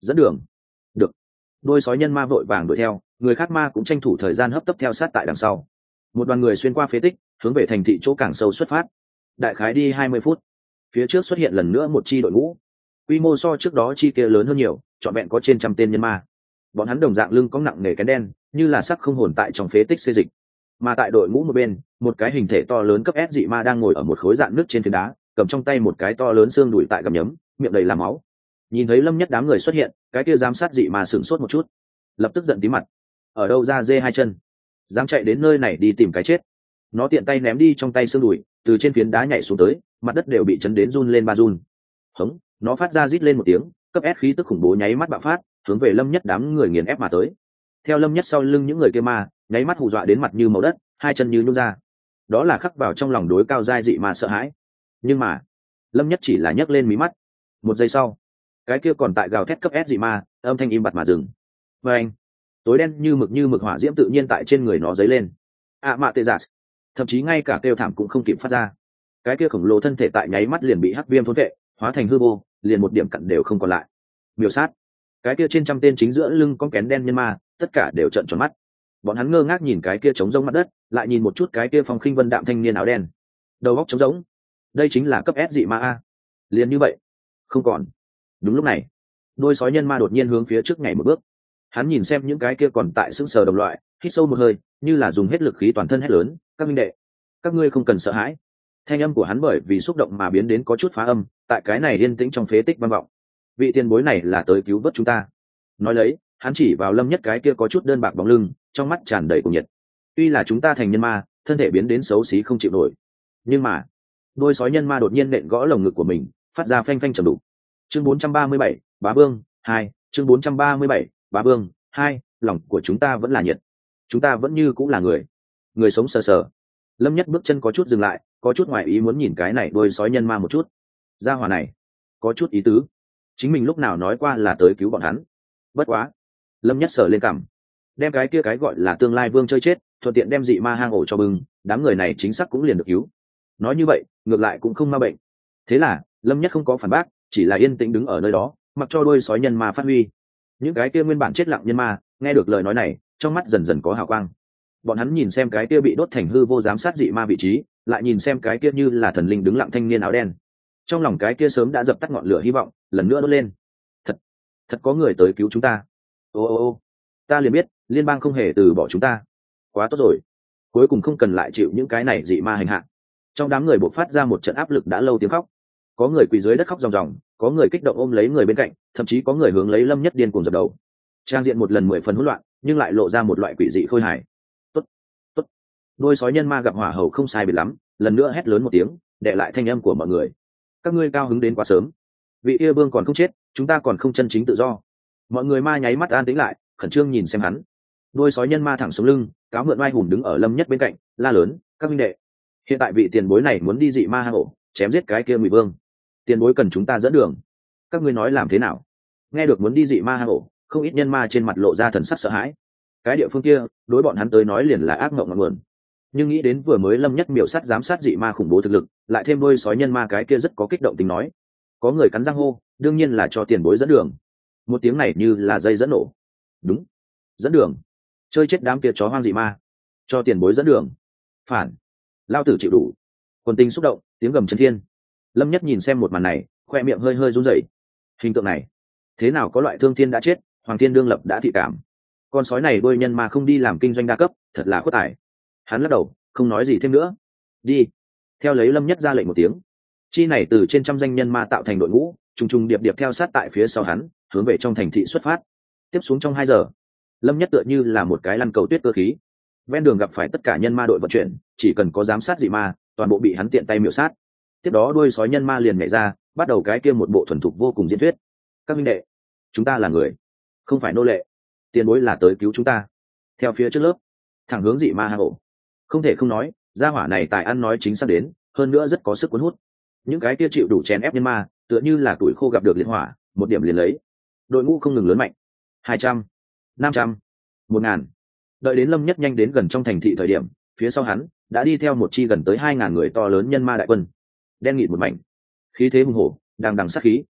dẫn đường. Được. Đôi sói nhân ma vội vàng đuổi theo, người khác ma cũng tranh thủ thời gian hấp tấp theo sát tại đằng sau. Một đoàn người xuyên qua phế tích, hướng về thành thị chỗ càng sâu xuất phát. Đại khái đi hai mươi phút, phía trước xuất hiện lần nữa một chi đội ngũ, quy mô so trước đó chi kia lớn hơn nhiều, trọn vẹn có trên trăm tên nhân ma. Bọn hắn đồng dạng lưng có nặng nề cái đen, như là sắc không hồn tại trong phế tích xê dịch. Mà tại đội ngũ một bên, một cái hình thể to lớn cấp S dị ma đang ngồi ở một khối dạn nước trên phiến đá, cầm trong tay một cái to lớn xương đùi tại gặm nhấm, miệng đầy là máu. Nhìn thấy Lâm Nhất đám người xuất hiện, cái kia giám sát dị ma sửng sốt một chút, lập tức giận tí mặt. Ở đâu ra dê hai chân, dám chạy đến nơi này đi tìm cái chết. Nó tiện tay ném đi trong tay xương đùi, từ trên phiến đá nhảy xuống tới, mặt đất đều bị chấn đến run lên ba run. Hống, nó phát ra rít lên một tiếng, cấp S khí tức khủng bố nháy mắt bạo phát, hướng về Lâm Nhất đám người nghiền ép mà tới. Theo Lâm Nhất sau lưng những người kia ma, nháy mắt hù dọa đến mặt như màu đất, hai chân như nhún ra. Đó là khắc vào trong lòng đối cao giai dị ma sợ hãi. Nhưng mà, Lâm Nhất chỉ là nhấc lên mí mắt. Một giây sau, cái kia còn tại gào thét cấp S dị ma, âm thanh im bặt mà dừng. Và anh, tối đen như mực như mực hỏa diễm tự nhiên tại trên người nó dấy lên. À mạ tê giả, thậm chí ngay cả kêu thảm cũng không kịp phát ra. Cái kia khổng lồ thân thể tại nháy mắt liền bị hắc viêm thôn vệ, hóa thành hư vô, liền một điểm cặn đều không còn lại. Miêu sát, cái kia trên trăm tên chính giữa lưng con kén đen nhân ma, tất cả đều trợn tròn mắt. Bọn hắn ngơ ngác nhìn cái kia trống rỗng mặt đất, lại nhìn một chút cái kia phong khinh vân đạm thanh niên áo đen, đầu óc trống rỗng. Đây chính là cấp S dị ma a. Liền như vậy, không còn. Đúng lúc này, đôi sói nhân ma đột nhiên hướng phía trước nhảy một bước. Hắn nhìn xem những cái kia còn tại sững sờ đồng loại, hít sâu một hơi, như là dùng hết lực khí toàn thân hét lớn, các minh đệ, các ngươi không cần sợ hãi. Thanh âm của hắn bởi vì xúc động mà biến đến có chút phá âm, tại cái này yên tĩnh trong phế tích vang vọng. Vị tiền bối này là tới cứu vớt chúng ta. Nói lấy, hắn chỉ vào Lâm Nhất cái kia có chút đơn bạc bóng lưng, trong mắt tràn đầy cuồng nhiệt. Tuy là chúng ta thành nhân ma, thân thể biến đến xấu xí không chịu nổi, nhưng mà, đôi sói nhân ma đột nhiên nện gõ lồng ngực của mình, phát ra phanh phanh trầm đục. Chương bốn trăm ba mươi bảy, Bá Vương hai, chương bốn trăm ba mươi bảy, Bá Vương hai, lòng của chúng ta vẫn là nhiệt. Chúng ta vẫn như cũng là người, người sống sờ sờ. Lâm Nhất bước chân có chút dừng lại, có chút ngoài ý muốn nhìn cái này đôi sói nhân ma một chút. Gia hỏa này, có chút ý tứ. Chính mình lúc nào nói qua là tới cứu bọn hắn. Bất quá, Lâm Nhất sờ lên cằm, đem cái kia cái gọi là tương lai vương chơi chết, thuận tiện đem dị ma hang ổ cho bưng, đám người này chính xác cũng liền được cứu. Nói như vậy, ngược lại cũng không ma bệnh. Thế là, Lâm Nhất không có phản bác, chỉ là yên tĩnh đứng ở nơi đó, mặc cho đôi sói nhân ma phát huy. Những cái kia nguyên bản chết lặng nhân ma, nghe được lời nói này, trong mắt dần dần có hào quang. Bọn hắn nhìn xem cái kia bị đốt thành hư vô giám sát dị ma vị trí, lại nhìn xem cái kia như là thần linh đứng lặng thanh niên áo đen. Trong lòng cái kia sớm đã dập tắt ngọn lửa hy vọng, lần nữa đốt lên. Thật, thật có người tới cứu chúng ta. Ô ô ô, ta liền biết, liên bang không hề từ bỏ chúng ta. Quá tốt rồi, cuối cùng không cần lại chịu những cái này dị ma hành hạ. Trong đám người bộc phát ra một trận áp lực đã lâu tiếng khóc. Có người quỳ dưới đất khóc ròng ròng, có người kích động ôm lấy người bên cạnh, thậm chí có người hướng lấy Lâm Nhất điên cuồng dập đầu. Trang diện một lần mười phần hỗn loạn, nhưng lại lộ ra một loại quỷ dị khôi hài. Tốt, tốt. Đôi sói nhân ma gặp hỏa hầu không sai biệt lắm, lần nữa hét lớn một tiếng, đè lại thanh âm của mọi người. Các ngươi cao hứng đến quá sớm. Vị kia vương còn không chết, chúng ta còn không chân chính tự do. Mọi người ma nháy mắt an tĩnh lại, khẩn trương nhìn xem hắn. Đôi sói nhân ma thẳng xuống lưng, cáo mượn oai hùng đứng ở Lâm Nhất bên cạnh, la lớn, các minh đệ, hiện tại vị tiền bối này muốn đi dị ma hang ổ, chém giết cái kia Ngụy Vương. Tiền bối cần chúng ta dẫn đường, các ngươi nói làm thế nào? Nghe được muốn đi dị ma hang ổ, không ít nhân ma trên mặt lộ ra thần sắc sợ hãi. Cái địa phương kia, đối bọn hắn tới nói liền là ác mộng ngọn nguồn. Nhưng nghĩ đến vừa mới Lâm Nhất miểu sát giám sát dị ma khủng bố thực lực, lại thêm đôi sói nhân ma cái kia rất có kích động tính nói. Có người cắn răng hô, đương nhiên là cho tiền bối dẫn đường. Một tiếng này như là dây dẫn nổ. Đúng, dẫn đường. Chơi chết đám kia chó hoang dị ma, cho tiền bối dẫn đường. Phản, lao tử chịu đủ. Quần tình xúc động, tiếng gầm chấn thiên. Lâm Nhất nhìn xem một màn này, khoe miệng hơi hơi run rẩy. Hình tượng này, thế nào có loại thương thiên đã chết, hoàng thiên đương lập đã thị cảm. Con sói này đôi nhân mà không đi làm kinh doanh đa cấp, thật là khuất tài. Hắn lắc đầu, không nói gì thêm nữa. Đi. Theo lấy Lâm Nhất ra lệnh một tiếng, chi này từ trên trăm danh nhân ma tạo thành đội ngũ, trùng trùng điệp điệp theo sát tại phía sau hắn, hướng về trong thành thị xuất phát. Tiếp xuống trong hai giờ, Lâm Nhất tựa như là một cái lăn cầu tuyết cơ khí. Ven đường gặp phải tất cả nhân ma đội vận chuyển, chỉ cần có giám sát dị ma, toàn bộ bị hắn tiện tay miểu sát. Tiếp đó đuôi sói nhân ma liền nhảy ra, bắt đầu cái kia một bộ thuần thục vô cùng diễn thuyết. Các minh đệ, chúng ta là người, không phải nô lệ. Tiền bối là tới cứu chúng ta. Theo phía trước lớp, thẳng hướng dị ma hang ổ. Không thể không nói, gia hỏa này tài ăn nói chính xác đến, hơn nữa rất có sức cuốn hút. Những cái kia chịu đủ chèn ép nhân ma, tựa như là tuổi khô gặp được liệt hỏa, một điểm liền lấy. Đội ngũ không ngừng lớn mạnh. Hai trăm, năm trăm, một ngàn. Đợi đến Lâm Nhất nhanh đến gần trong thành thị thời điểm, phía sau hắn đã đi theo một chi gần tới hai ngàn người to lớn nhân ma đại quân. Đen nghịt một mảnh, khí thế hùng hổ, đằng đằng sát khí.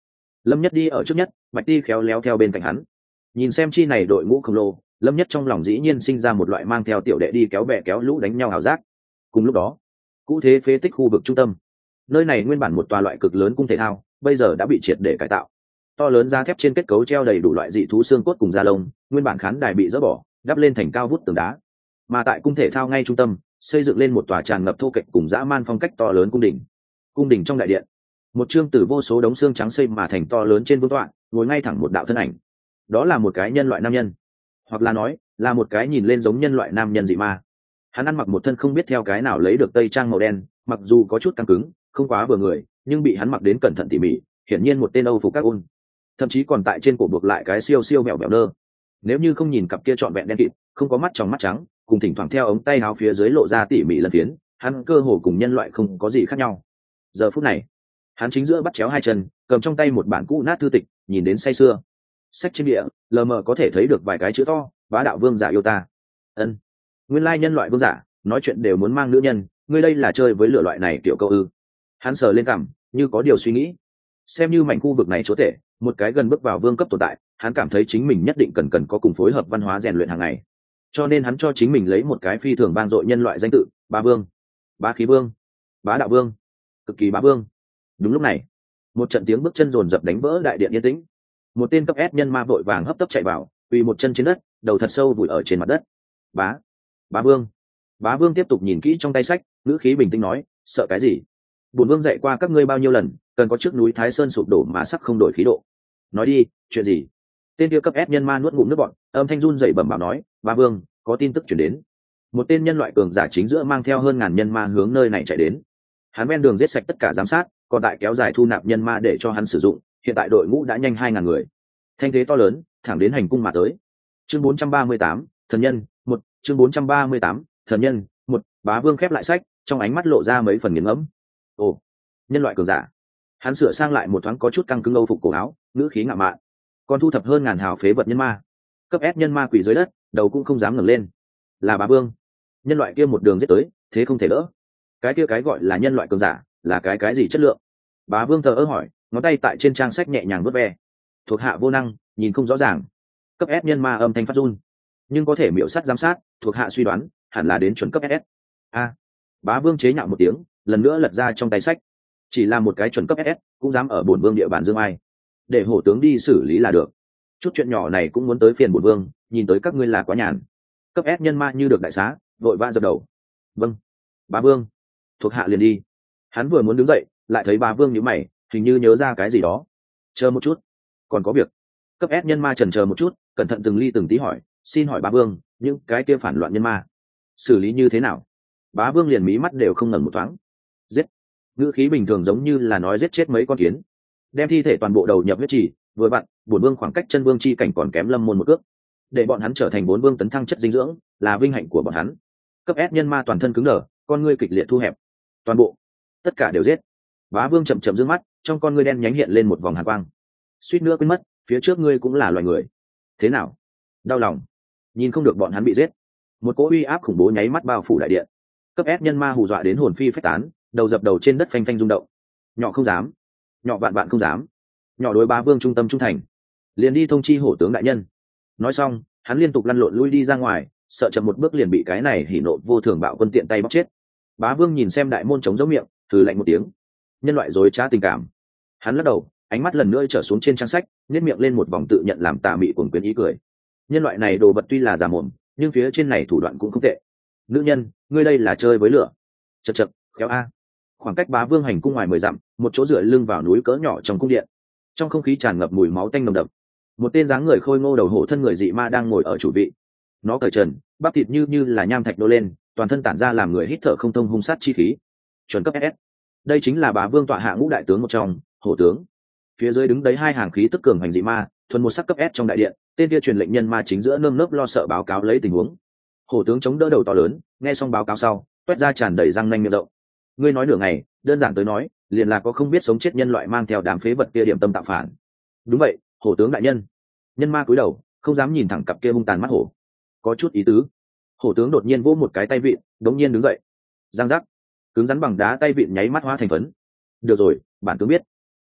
Lâm Nhất đi ở trước nhất, Bạch Ti khéo léo theo bên cạnh hắn. Nhìn xem chi này đội ngũ khổng lồ, Lâm Nhất trong lòng dĩ nhiên sinh ra một loại mang theo tiểu đệ đi kéo bè kéo lũ đánh nhau hào giác. Cùng lúc đó, cũ thế phế tích khu vực trung tâm, nơi này nguyên bản một tòa loại cực lớn cung thể thao, bây giờ đã bị triệt để cải tạo. To lớn da thép trên kết cấu treo đầy đủ loại dị thú xương cốt cùng da lông, nguyên bản khán đài bị dỡ bỏ, đắp lên thành cao vút tường đá. Mà tại cung thể thao ngay trung tâm, xây dựng lên một tòa tràn ngập thô kệch cùng dã man phong cách to lớn cung đình. Cung đình trong đại điện, một chương từ vô số đống xương trắng xây mà thành to lớn trên vương tọa, ngồi ngay thẳng một đạo thân ảnh. Đó là một cái nhân loại nam nhân, hoặc là nói là một cái nhìn lên giống nhân loại nam nhân dị ma. Hắn ăn mặc một thân không biết theo cái nào lấy được tây trang màu đen, mặc dù có chút căng cứng, không quá vừa người, nhưng bị hắn mặc đến cẩn thận tỉ mỉ, hiển nhiên một tên Âu phục các ôn. Thậm chí còn tại trên cổ buộc lại cái siêu siêu mèo mèo nơ. Nếu như không nhìn cặp kia trọn vẹn đen kịt, không có mắt trong mắt trắng, cùng thỉnh thoảng theo ống tay áo phía dưới lộ ra tỉ mỉ lần phiến, hắn cơ hồ cùng nhân loại không có gì khác nhau. Giờ phút này, hắn chính giữa bắt chéo hai chân, cầm trong tay một bản cũ nát thư tịch, nhìn đến say sưa. Sách trên địa, lờ mờ có thể thấy được vài cái chữ to: Bá đạo vương giả yêu ta. Ân, nguyên lai nhân loại vương giả nói chuyện đều muốn mang nữ nhân, ngươi đây là chơi với lửa loại này kiểu câu ư? Hắn sờ lên cằm, như có điều suy nghĩ. Xem như mảnh khu vực này chỗ tệ, một cái gần bước vào vương cấp tồn tại, hắn cảm thấy chính mình nhất định cần cần có cùng phối hợp văn hóa rèn luyện hàng ngày. Cho nên hắn cho chính mình lấy một cái phi thường vang dội nhân loại danh tự: Bá Vương, Bá Khí Vương, Bá Đạo Vương, Cực Kỳ Bá Vương. Đúng lúc này, một trận tiếng bước chân rồn rập đánh vỡ đại điện yên tĩnh. Một tên cấp S nhân ma vội vàng hấp tấp chạy vào, quỳ một chân trên đất, đầu thật sâu vùi ở trên mặt đất. Bá, Bá Vương. Bá Vương tiếp tục nhìn kỹ trong tay sách, ngữ khí bình tĩnh nói: sợ cái gì? Bổn vương dạy qua các ngươi bao nhiêu lần, cần có trước núi Thái Sơn sụp đổ mà sắc không đổi khí độ. Nói đi, chuyện gì? Tên kia cấp S nhân ma nuốt ngụm nước bọt, âm thanh run rẩy bẩm bảo nói: Bá Vương, có tin tức chuyển đến. Một tên nhân loại cường giả chính giữa mang theo hơn ngàn nhân ma hướng nơi này chạy đến. Hắn ven đường giết sạch tất cả giám sát, còn tại kéo dài thu nạp nhân ma để cho hắn sử dụng. Hiện tại đội ngũ đã nhanh hai ngàn người, thanh thế to lớn, thẳng đến hành cung mà tới. Chương bốn trăm ba mươi tám, thần nhân một. Chương bốn trăm ba mươi tám, thần nhân một. Bá Vương khép lại sách, trong ánh mắt lộ ra mấy phần nghiền ngẫm. Ồ, nhân loại cường giả. Hắn sửa sang lại một thoáng có chút căng cứng âu phục cổ áo, ngữ khí ngạo mạn. Còn thu thập hơn ngàn hào phế vật nhân ma. Cấp S nhân ma quỳ dưới đất, đầu cũng không dám ngẩng lên. Là Bá Vương. Nhân loại kia một đường giết tới, thế không thể đỡ. Cái kia cái gọi là nhân loại cường giả, là cái cái gì chất lượng? Bá Vương thờ ơ hỏi, ngón tay tại trên trang sách nhẹ nhàng vớt ve. Thuộc hạ vô năng, nhìn không rõ ràng. Cấp S nhân ma âm thanh phát run, nhưng có thể miễu sát giám sát, thuộc hạ suy đoán hẳn là đến chuẩn cấp ét ét. A. Bá Vương chế nhạo một tiếng, lần nữa lật ra trong tay sách. Chỉ là một cái chuẩn cấp ét ét, cũng dám ở bổn vương địa bàn dương ai? Để hổ tướng đi xử lý là được. Chút chuyện nhỏ này cũng muốn tới phiền bổn vương, nhìn tới các ngươi là quá nhàn. Cấp S nhân ma như được đại xá, vội vã dập đầu. Vâng, Bá Vương. Thuộc hạ liền đi. Hắn vừa muốn đứng dậy, lại thấy Bá Vương nhíu mày, hình như nhớ ra cái gì đó. Chờ một chút, còn có việc. Cấp S nhân ma chần chờ một chút, cẩn thận từng ly từng tí hỏi, xin hỏi Bá Vương, những cái kia phản loạn nhân ma xử lý như thế nào? Bá Vương liền mí mắt đều không ngẩng một thoáng. Giết. Ngữ khí bình thường giống như là nói giết chết mấy con kiến. Đem thi thể toàn bộ đầu nhập huyết trì, vừa vặn, bổn vương khoảng cách chân vương chi cảnh còn kém lâm môn một cước. Để bọn hắn trở thành bốn vương tấn thăng chất dinh dưỡng, là vinh hạnh của bọn hắn. Cấp S nhân ma toàn thân cứng đờ, con ngươi kịch liệt thu hẹp. Toàn bộ, tất cả đều giết. Bá Vương chậm chậm dương mắt, trong con ngươi đen nhánh hiện lên một vòng hàn quang. Suýt nữa quên mất, phía trước ngươi cũng là loài người. Thế nào? Đau lòng. Nhìn không được bọn hắn bị giết. Một cỗ uy áp khủng bố nháy mắt bao phủ đại điện. Cấp S nhân ma hù dọa đến hồn phi phách tán, đầu dập đầu trên đất phanh phanh rung động. Nhỏ không dám, nhỏ vạn vạn không dám. Nhỏ đối Bá Vương trung tâm trung thành, liền đi thông chi hổ tướng đại nhân. Nói xong, hắn liên tục lăn lộn lui đi ra ngoài, sợ chậm một bước liền bị cái này hỉ nộ vô thường bạo quân tiện tay bóc chết. Bá Vương nhìn xem đại môn chống giống miệng, thử lạnh một tiếng. Nhân loại dối trá tình cảm. Hắn lắc đầu, ánh mắt lần nữa trở xuống trên trang sách, nhếch miệng lên một vòng tự nhận làm tà mị cuồng quyến ý cười. Nhân loại này đồ vật tuy là giả mồm, nhưng phía trên này thủ đoạn cũng không tệ. Nữ nhân, ngươi đây là chơi với lửa. Chậc chậc, khéo a. Khoảng cách Bá Vương hành cung ngoài mười dặm, một chỗ dựa lưng vào núi cỡ nhỏ trong cung điện. Trong không khí tràn ngập mùi máu tanh nồng đậm. Một tên dáng người khôi ngô đầu hổ thân người dị ma đang ngồi ở chủ vị. Nó cởi trần, bắp thịt như như là nham thạch nô lên, toàn thân tản ra làm người hít thở không thông hung sát chi khí. Chuẩn cấp ét ét. Đây chính là Bá Vương tọa hạ ngũ đại tướng một trong, hổ tướng. Phía dưới đứng đấy hai hàng khí tức cường hành dị ma, thuần một sắc cấp S trong đại điện, tên kia truyền lệnh nhân ma chính giữa nơm nớp lo sợ báo cáo lấy tình huống. Hổ tướng chống đỡ đầu to lớn, nghe xong báo cáo sau, toét ra tràn đầy răng nanh miệng rộng. Ngươi nói nửa ngày, đơn giản tới nói, liền là có không biết sống chết nhân loại mang theo đám phế vật kia điểm tâm tạo phản. Đúng vậy, hổ tướng đại nhân. Nhân ma cúi đầu, không dám nhìn thẳng cặp kia hung tàn mắt hổ. Có chút ý tứ. Hổ tướng đột nhiên vỗ một cái tay vịn, đống nhiên đứng dậy. Giang giác, cứng rắn bằng đá tay vịn nháy mắt hóa thành phấn. Được rồi, bản tướng biết.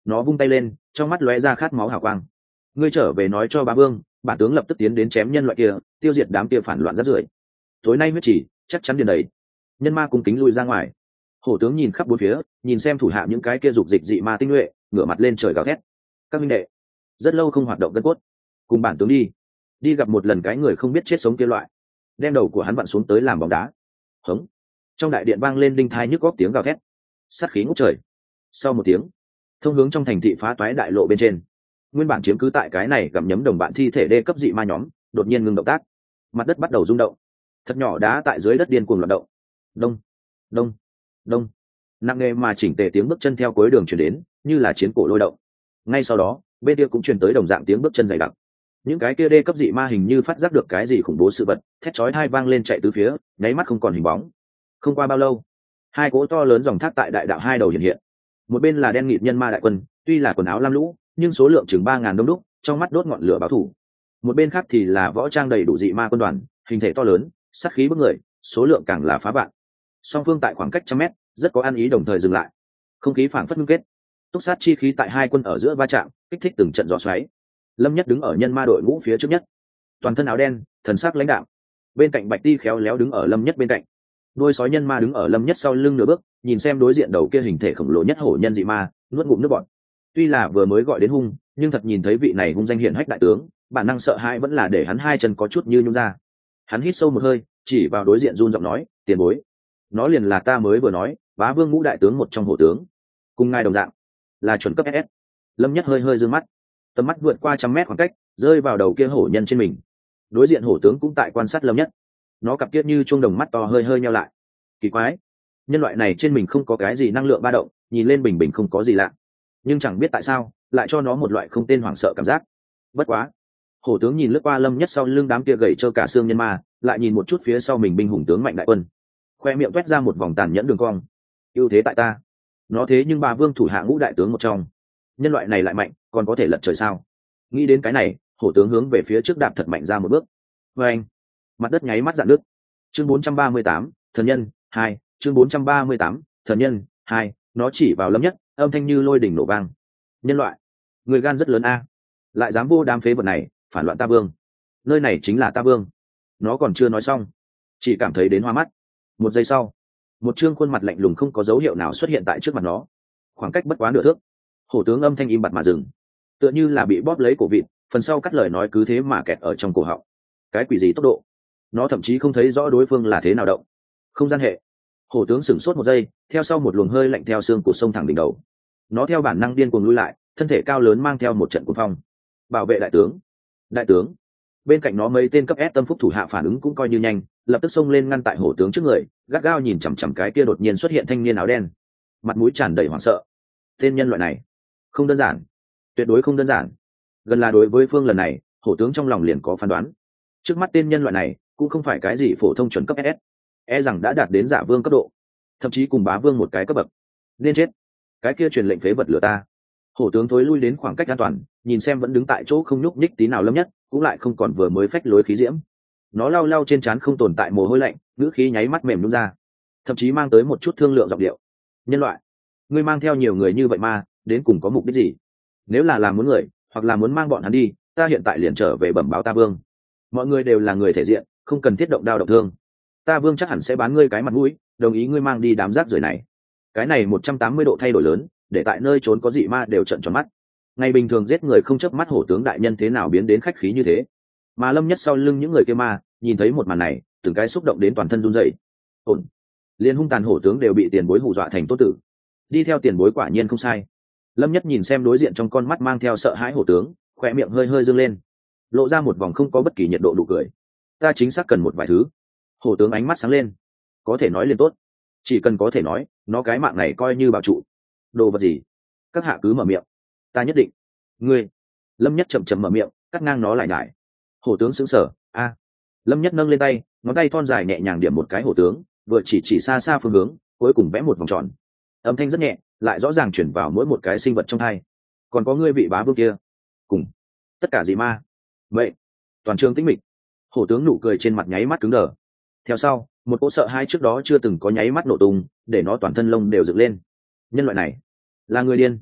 nó vung tay lên, trong mắt lóe ra khát máu hào quang. Ngươi trở về nói cho bá vương, bản tướng lập tức tiến đến chém nhân loại kia, tiêu diệt đám kia phản loạn rát rưởi. Tối nay huyết chỉ chắc chắn điền đầy. Nhân ma cung kính lui ra ngoài. Hổ tướng nhìn khắp bốn phía, nhìn xem thủ hạ những cái kia dục dịch dị ma tinh nhuệ, ngửa mặt lên trời gào thét. Các minh đệ, rất lâu không hoạt động gân cốt, cùng bản tướng đi, đi gặp một lần cái người không biết chết sống kia loại. Đem đầu của hắn vặn xuống tới làm bóng đá. Hống. Trong đại điện vang lên đinh thai nhức góc tiếng gào thét, sát khí ngút trời. Sau một tiếng, thông hướng trong thành thị phá toái đại lộ bên trên, nguyên bản chiếm cứ tại cái này gặm nhấm đồng bạn thi thể đê cấp dị ma nhóm đột nhiên ngừng động tác, mặt đất bắt đầu rung động, thật nhỏ đá tại dưới đất điên cuồng loạt động. Đông, đông, đông, nặng nề mà chỉnh tề tiếng bước chân theo cuối đường chuyển đến, như là chiến cổ lôi động. Ngay sau đó, bên kia cũng truyền tới đồng dạng tiếng bước chân dày đặc. Những cái kia đê cấp dị ma hình như phát giác được cái gì khủng bố sự vật, thét chói tai vang lên chạy tứ phía, nháy mắt không còn hình bóng. Không qua bao lâu, hai cỗ to lớn dòng thác tại đại đạo hai đầu hiện hiện. Một bên là đen nghịt nhân ma đại quân, tuy là quần áo lam lũ, nhưng số lượng chừng ba ngàn đông đúc, trong mắt đốt ngọn lửa báo thù. Một bên khác thì là võ trang đầy đủ dị ma quân đoàn, hình thể to lớn, sát khí bức người, số lượng càng là phá vạn. Song phương tại khoảng cách trăm mét, rất có ăn ý đồng thời dừng lại. Không khí phảng phất ngưng kết, túc sát chi khí tại hai quân ở giữa va chạm, kích thích từng trận gió xoáy. Lâm Nhất đứng ở nhân ma đội ngũ phía trước nhất, toàn thân áo đen, thần sắc lãnh đạm. Bên cạnh Bạch Ti khéo léo đứng ở Lâm Nhất bên cạnh. Đôi sói nhân ma đứng ở Lâm Nhất sau lưng nửa bước, nhìn xem đối diện đầu kia hình thể khổng lồ nhất hổ nhân dị ma, nuốt ngụm nước bọt. Tuy là vừa mới gọi đến hung, nhưng thật nhìn thấy vị này hung danh hiển hách đại tướng, bản năng sợ hãi vẫn là để hắn hai chân có chút như nhún ra. Hắn hít sâu một hơi, chỉ vào đối diện run giọng nói, tiền bối, nó liền là ta mới vừa nói, bá vương ngũ đại tướng một trong hổ tướng, cùng ngài đồng dạng, là chuẩn cấp ét ét. Lâm Nhất hơi hơi dương mắt, tầm mắt vượt qua trăm mét khoảng cách, rơi vào đầu kia hổ nhân trên mình. Đối diện hổ tướng cũng tại quan sát Lâm Nhất, nó cặp kia như chuông đồng mắt to hơi hơi nheo lại. Kỳ quái, nhân loại này trên mình không có cái gì năng lượng ba động, nhìn lên bình bình không có gì lạ, nhưng chẳng biết tại sao lại cho nó một loại không tên hoảng sợ cảm giác. Bất quá, hổ tướng nhìn lướt qua Lâm Nhất sau lưng đám kia gầy trơ cả xương nhân ma, lại nhìn một chút phía sau mình binh hùng tướng mạnh đại quân, khoe miệng quét ra một vòng tàn nhẫn đường cong. Ưu thế tại ta, nó thế nhưng ba vương thủ hạ ngũ đại tướng một trong, nhân loại này lại mạnh, còn có thể lật trời sao? Nghĩ đến cái này, hổ tướng hướng về phía trước đạp thật mạnh ra một bước. Và anh, mặt đất nháy mắt dạn nước. Chương bốn trăm ba mươi tám, thần nhân hai. Chương bốn trăm ba mươi tám, thần nhân hai. Nó chỉ vào Lâm Nhất, âm thanh như lôi đỉnh nổ vang. Nhân loại, người gan rất lớn a, lại dám vô đám phế vật này phản loạn ta vương. Nơi này chính là ta vương. Nó còn chưa nói xong, chỉ cảm thấy đến hoa mắt. Một giây sau, một trương khuôn mặt lạnh lùng không có dấu hiệu nào xuất hiện tại trước mặt nó, khoảng cách bất quá nửa thước. Hổ tướng âm thanh im bặt mà dừng, tựa như là bị bóp lấy cổ vịt, phần sau cắt lời nói cứ thế mà kẹt ở trong cổ họng. Cái quỷ gì tốc độ, nó thậm chí không thấy rõ đối phương là thế nào động. Không gian hệ. Hổ tướng sửng sốt một giây, theo sau một luồng hơi lạnh theo xương của sông thẳng đỉnh đầu. Nó theo bản năng điên cuồng lui lại, thân thể cao lớn mang theo một trận cuồng phong. Bảo vệ đại tướng, đại tướng. Bên cạnh nó mấy tên cấp S tâm phúc thủ hạ phản ứng cũng coi như nhanh, lập tức xông lên ngăn tại hổ tướng trước người, gắt gao nhìn chằm chằm cái kia đột nhiên xuất hiện thanh niên áo đen, mặt mũi tràn đầy hoảng sợ. Tên nhân loại này không đơn giản, tuyệt đối không đơn giản. Gần là đối với phương lần này, hổ tướng trong lòng liền có phán đoán. Trước mắt tên nhân loại này cũng không phải cái gì phổ thông chuẩn cấp ét ét, e rằng đã đạt đến giả vương cấp độ, thậm chí cùng bá vương một cái cấp bậc. Nên chết, cái kia truyền lệnh phế vật lửa ta. Hổ tướng thối lui đến khoảng cách an toàn, nhìn xem vẫn đứng tại chỗ không nhúc nhích tí nào Lâm Nhất, cũng lại không còn vừa mới phách lối khí diễm. Nó lau lau trên trán không tồn tại mồ hôi lạnh, ngữ khí nháy mắt mềm nhũn ra, thậm chí mang tới một chút thương lượng giọng điệu. Nhân loại, ngươi mang theo nhiều người như vậy mà đến cùng có mục đích gì? Nếu là làm muốn người, hoặc là muốn mang bọn hắn đi, ta hiện tại liền trở về bẩm báo ta vương. Mọi người đều là người thể diện, không cần thiết động đao động thương. Ta vương chắc hẳn sẽ bán ngươi cái mặt mũi, đồng ý ngươi mang đi đám rác rưởi này. Cái này một trăm tám mươi độ thay đổi lớn, để tại nơi trốn có dị ma đều trợn tròn mắt. Ngày bình thường giết người không chớp mắt hổ tướng đại nhân thế nào biến đến khách khí như thế? Mà Lâm Nhất sau lưng những người kia ma, nhìn thấy một màn này, từng cái xúc động đến toàn thân run rẩy. Ổn, liên hung tàn hổ tướng đều bị tiền bối hù dọa thành tốt tử. Đi theo tiền bối quả nhiên không sai. Lâm Nhất nhìn xem đối diện trong con mắt mang theo sợ hãi hổ tướng, khỏe miệng hơi hơi dương lên, lộ ra một vòng không có bất kỳ nhiệt độ nụ cười. Ta chính xác cần một vài thứ. Hổ tướng ánh mắt sáng lên, có thể nói liền tốt, chỉ cần có thể nói, nó cái mạng này coi như bảo trụ. Đồ vật gì? Các hạ cứ mở miệng, ta nhất định. Ngươi. Lâm Nhất chậm chậm mở miệng, cắt ngang nó lại nhải. Hổ tướng sững sờ, a. Lâm Nhất nâng lên tay, ngón tay thon dài nhẹ nhàng điểm một cái hổ tướng, vừa chỉ chỉ xa xa phương hướng, cuối cùng vẽ một vòng tròn. Âm thanh rất nhẹ, lại rõ ràng chuyển vào mỗi một cái sinh vật trong hai. Còn có ngươi vị bá vương kia, cùng tất cả dị ma. Vậy, toàn trường tĩnh mịch. Hổ tướng nụ cười trên mặt nháy mắt cứng đờ. Theo sau, một cỗ sợ hãi trước đó chưa từng có nháy mắt nổ tung, để nó toàn thân lông đều dựng lên. Nhân loại này là người điên,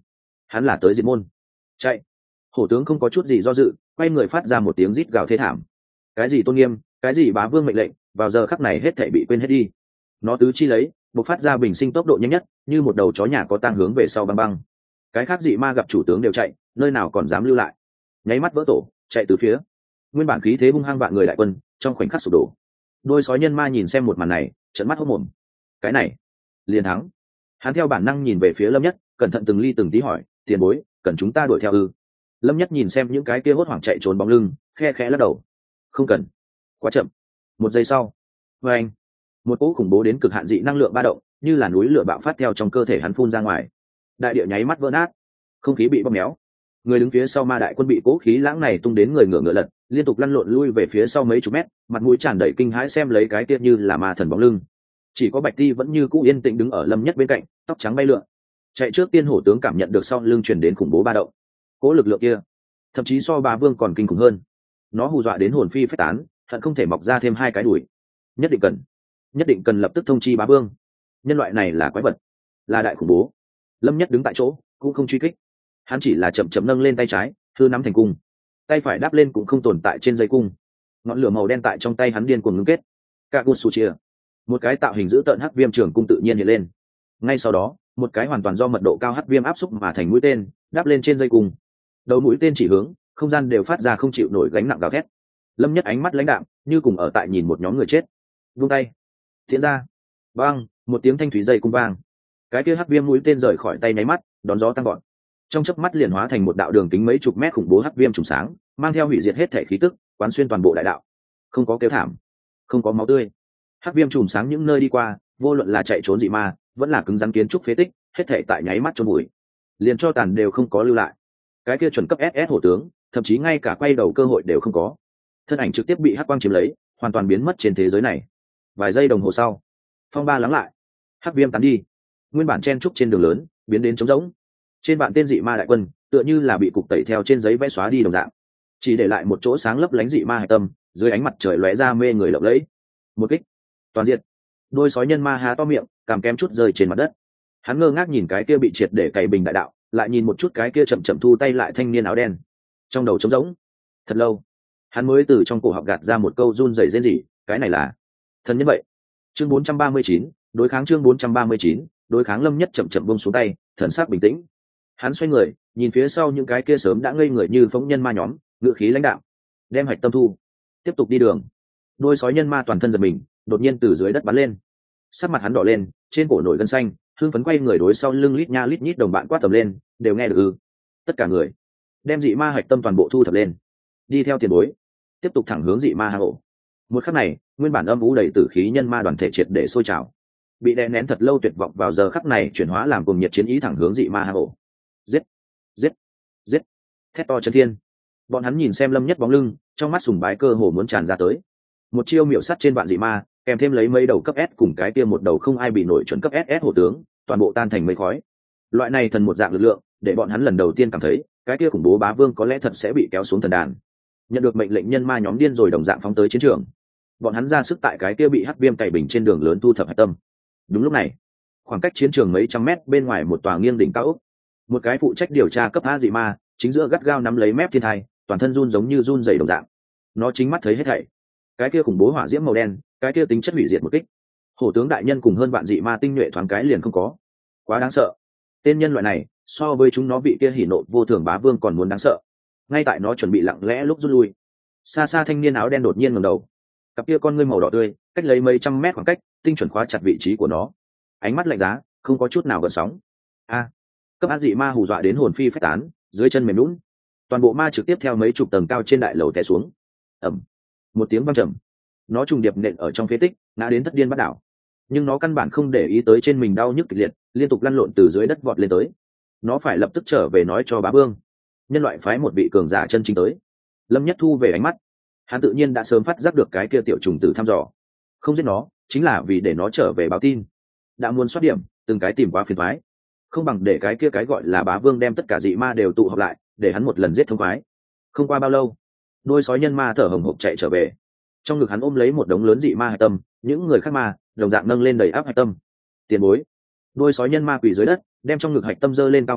hắn là tới diệt môn. Chạy. Hổ tướng không có chút gì do dự, quay người phát ra một tiếng rít gào thê thảm. Cái gì tôn nghiêm, cái gì bá vương mệnh lệnh, vào giờ khắc này hết thảy bị quên hết đi. Nó tứ chi lấy, bộc phát ra bình sinh tốc độ nhanh nhất, như một đầu chó nhà có tang hướng về sau băng băng. Cái khác dị ma gặp chủ tướng đều chạy, nơi nào còn dám lưu lại. Nháy mắt vỡ tổ, chạy từ phía. Nguyên bản khí thế hung hăng vạn người đại quân, trong khoảnh khắc sụp đổ. Đôi sói nhân ma nhìn xem một màn này, trợn mắt hốt mồm. Cái này, liền thắng. Hắn theo bản năng nhìn về phía Lâm Nhất, cẩn thận từng ly từng tí hỏi, tiền bối, cần chúng ta đuổi theo ư? Lâm Nhất nhìn xem những cái kia hốt hoảng chạy trốn bóng lưng, khe khẽ lắc đầu. Không cần, quá chậm. Một giây sau, vê anh, một cỗ khủng bố đến cực hạn dị năng lượng ba động, như là núi lửa bạo phát theo trong cơ thể hắn phun ra ngoài. Đại địa nháy mắt vỡ nát, không khí bị bóp méo. Người đứng phía sau ma đại quân bị cỗ khí lãng này tung đến người ngựa ngựa lật, liên tục lăn lộn lui về phía sau mấy chục mét, mặt mũi tràn đầy kinh hãi xem lấy cái kia như là ma thần bóng lưng. Chỉ có Bạch Ti vẫn như cũ yên tĩnh đứng ở Lâm Nhất bên cạnh, tóc trắng bay lượn. Chạy trước tiên hổ tướng cảm nhận được sau lưng truyền đến khủng bố ba động. Cỗ lực lượng kia, thậm chí so Bá Vương còn kinh khủng hơn. Nó hù dọa đến hồn phi phách tán, hận không thể mọc ra thêm hai cái đùi. Nhất định cần, nhất định cần lập tức thông chi Bá Vương. Nhân loại này là quái vật, là đại khủng bố. Lâm Nhất đứng tại chỗ, cũng không truy kích. Hắn chỉ là chậm chậm nâng lên tay trái, thư nắm thành cung. Tay phải đáp lên cũng không tồn tại trên dây cung. Ngọn lửa màu đen tại trong tay hắn điên cuồng ngưng kết. Kagusuchia, một cái tạo hình dữ tợn hắc viêm trường cung tự nhiên hiện lên. Ngay sau đó, một cái hoàn toàn do mật độ cao hắc viêm áp xúc mà thành mũi tên, đáp lên trên dây cung. Đầu mũi tên chỉ hướng, không gian đều phát ra không chịu nổi gánh nặng gào thét. Lâm Nhất ánh mắt lãnh đạm, như cùng ở tại nhìn một nhóm người chết. Vung tay, thiện ra, băng, một tiếng thanh thúy dây cung vang. Cái kia hắc viêm mũi tên rời khỏi tay nháy mắt, đón gió tăng gọn. Trong chớp mắt liền hóa thành một đạo đường kính mấy chục mét khủng bố hắc viêm trùng sáng, mang theo hủy diệt hết thể khí tức, quán xuyên toàn bộ đại đạo. Không có kêu thảm, không có máu tươi. Hắc viêm trùng sáng những nơi đi qua, vô luận là chạy trốn dị ma, vẫn là cứng rắn kiến trúc phế tích, hết thể tại nháy mắt chôn bụi. Liền cho tàn đều không có lưu lại. Cái kia chuẩn cấp ét ét hổ tướng, thậm chí ngay cả quay đầu cơ hội đều không có. Thân ảnh trực tiếp bị hắc quang chiếm lấy, hoàn toàn biến mất trên thế giới này. Vài giây đồng hồ sau, phong ba lắng lại, hắc viêm tán đi. Nguyên bản chen trúc trên đường lớn, biến đến trống rỗng. Trên vạn tên dị ma đại quân, tựa như là bị cục tẩy theo trên giấy vẽ xóa đi đồng dạng, chỉ để lại một chỗ sáng lấp lánh dị ma hải tâm, dưới ánh mặt trời lóe ra mê người lộng lẫy. Một kích, toàn diện. Đôi sói nhân ma há to miệng, cằm kem chút rơi trên mặt đất. Hắn ngơ ngác nhìn cái kia bị triệt để cày bình đại đạo, lại nhìn một chút cái kia chậm chậm thu tay lại thanh niên áo đen. Trong đầu trống rỗng. Thật lâu, hắn mới từ trong cổ họng gạt ra một câu run rẩy rên rỉ, cái này là thần nhân vậy. Chương bốn trăm ba mươi chín, đối kháng chương bốn trăm ba mươi chín, đối kháng. Lâm Nhất chậm chậm buông xuống tay, thần sắc bình tĩnh. Hắn xoay người, nhìn phía sau những cái kia sớm đã ngây người như phóng nhân ma nhóm, ngựa khí lãnh đạo, đem hạch tâm thu, tiếp tục đi đường. Đôi sói nhân ma toàn thân giật mình, đột nhiên từ dưới đất bắn lên. Sắc mặt hắn đỏ lên, trên cổ nổi gân xanh, hưng phấn quay người đối sau lưng lít nha lít nhít đồng bạn quát tầm lên, đều nghe được ư? Tất cả người, đem dị ma hạch tâm toàn bộ thu thập lên, đi theo tiền bối, tiếp tục thẳng hướng dị ma hang ổ. Một khắc này, nguyên bản âm u đầy tử khí nhân ma đoàn thể triệt để sôi trào, bị đè nén thật lâu tuyệt vọng vào giờ khắc này chuyển hóa làm cùng nhiệt chiến ý thẳng hướng dị ma hang ổ. Giết, giết, giết! Thét to chân thiên. Bọn hắn nhìn xem Lâm Nhất bóng lưng, trong mắt sùng bái cơ hồ muốn tràn ra tới. Một chiêu miểu sắt trên vạn dị ma, kèm thêm lấy mấy đầu cấp S cùng cái kia một đầu không ai bị nổi chuẩn cấp ét ét hổ tướng, toàn bộ tan thành mây khói. Loại này thần một dạng lực lượng, để bọn hắn lần đầu tiên cảm thấy, cái kia khủng bố bá vương có lẽ thật sẽ bị kéo xuống thần đàn. Nhận được mệnh lệnh, nhân ma nhóm điên rồi đồng dạng phóng tới chiến trường. Bọn hắn ra sức tại cái kia bị hắc viêm cày bình trên đường lớn thu thập hạch tâm. Đúng lúc này, khoảng cách chiến trường mấy trăm mét bên ngoài một tòa nghiêng đỉnh cao ốc, một cái phụ trách điều tra cấp A dị ma, chính giữa gắt gao nắm lấy mép thiên thai, toàn thân run giống như run rẩy đồng dạng. Nó chính mắt thấy hết thảy. Cái kia khủng bố hỏa diễm màu đen, cái kia tính chất hủy diệt một kích. Hổ tướng đại nhân cùng hơn vạn dị ma tinh nhuệ thoáng cái liền không có. Quá đáng sợ. Tên nhân loại này, so với chúng nó bị kia hỉ nộ vô thường bá vương còn muốn đáng sợ. Ngay tại nó chuẩn bị lặng lẽ lúc rút lui, xa xa thanh niên áo đen đột nhiên ngẩng đầu. Cặp kia con ngươi màu đỏ tươi, cách lấy mấy trăm mét khoảng cách, tinh chuẩn khóa chặt vị trí của nó. Ánh mắt lạnh giá, không có chút nào gợn sóng. A, cấp ác dị ma hù dọa đến hồn phi phách tán, dưới chân mềm nhũn. Toàn bộ ma trực tiếp theo mấy chục tầng cao trên đại lầu té xuống. Ầm, một tiếng vang trầm. Nó trùng điệp nện ở trong phế tích, ngã đến thất điên bắt đảo. Nhưng nó căn bản không để ý tới trên mình đau nhức kịch liệt, liên tục lăn lộn từ dưới đất vọt lên tới. Nó phải lập tức trở về nói cho bá vương, nhân loại phái một vị cường giả chân chính tới. Lâm Nhất thu về ánh mắt, hắn tự nhiên đã sớm phát giác được cái kia tiểu trùng tử thăm dò, không giết nó chính là vì để nó trở về báo tin. Đã muốn soát điểm, từng cái tìm quá phiền toái, không bằng để cái kia cái gọi là bá vương đem tất cả dị ma đều tụ họp lại, để hắn một lần giết thông khoái. Không qua bao lâu, đôi sói nhân ma thở hồng hộc chạy trở về, trong ngực hắn ôm lấy một đống lớn dị ma hạch tâm, những người khác ma đồng dạng nâng lên đầy áp hạch tâm. Tiền bối. Đôi sói nhân ma quỳ dưới đất, đem trong ngực hạch tâm dơ lên cao cao,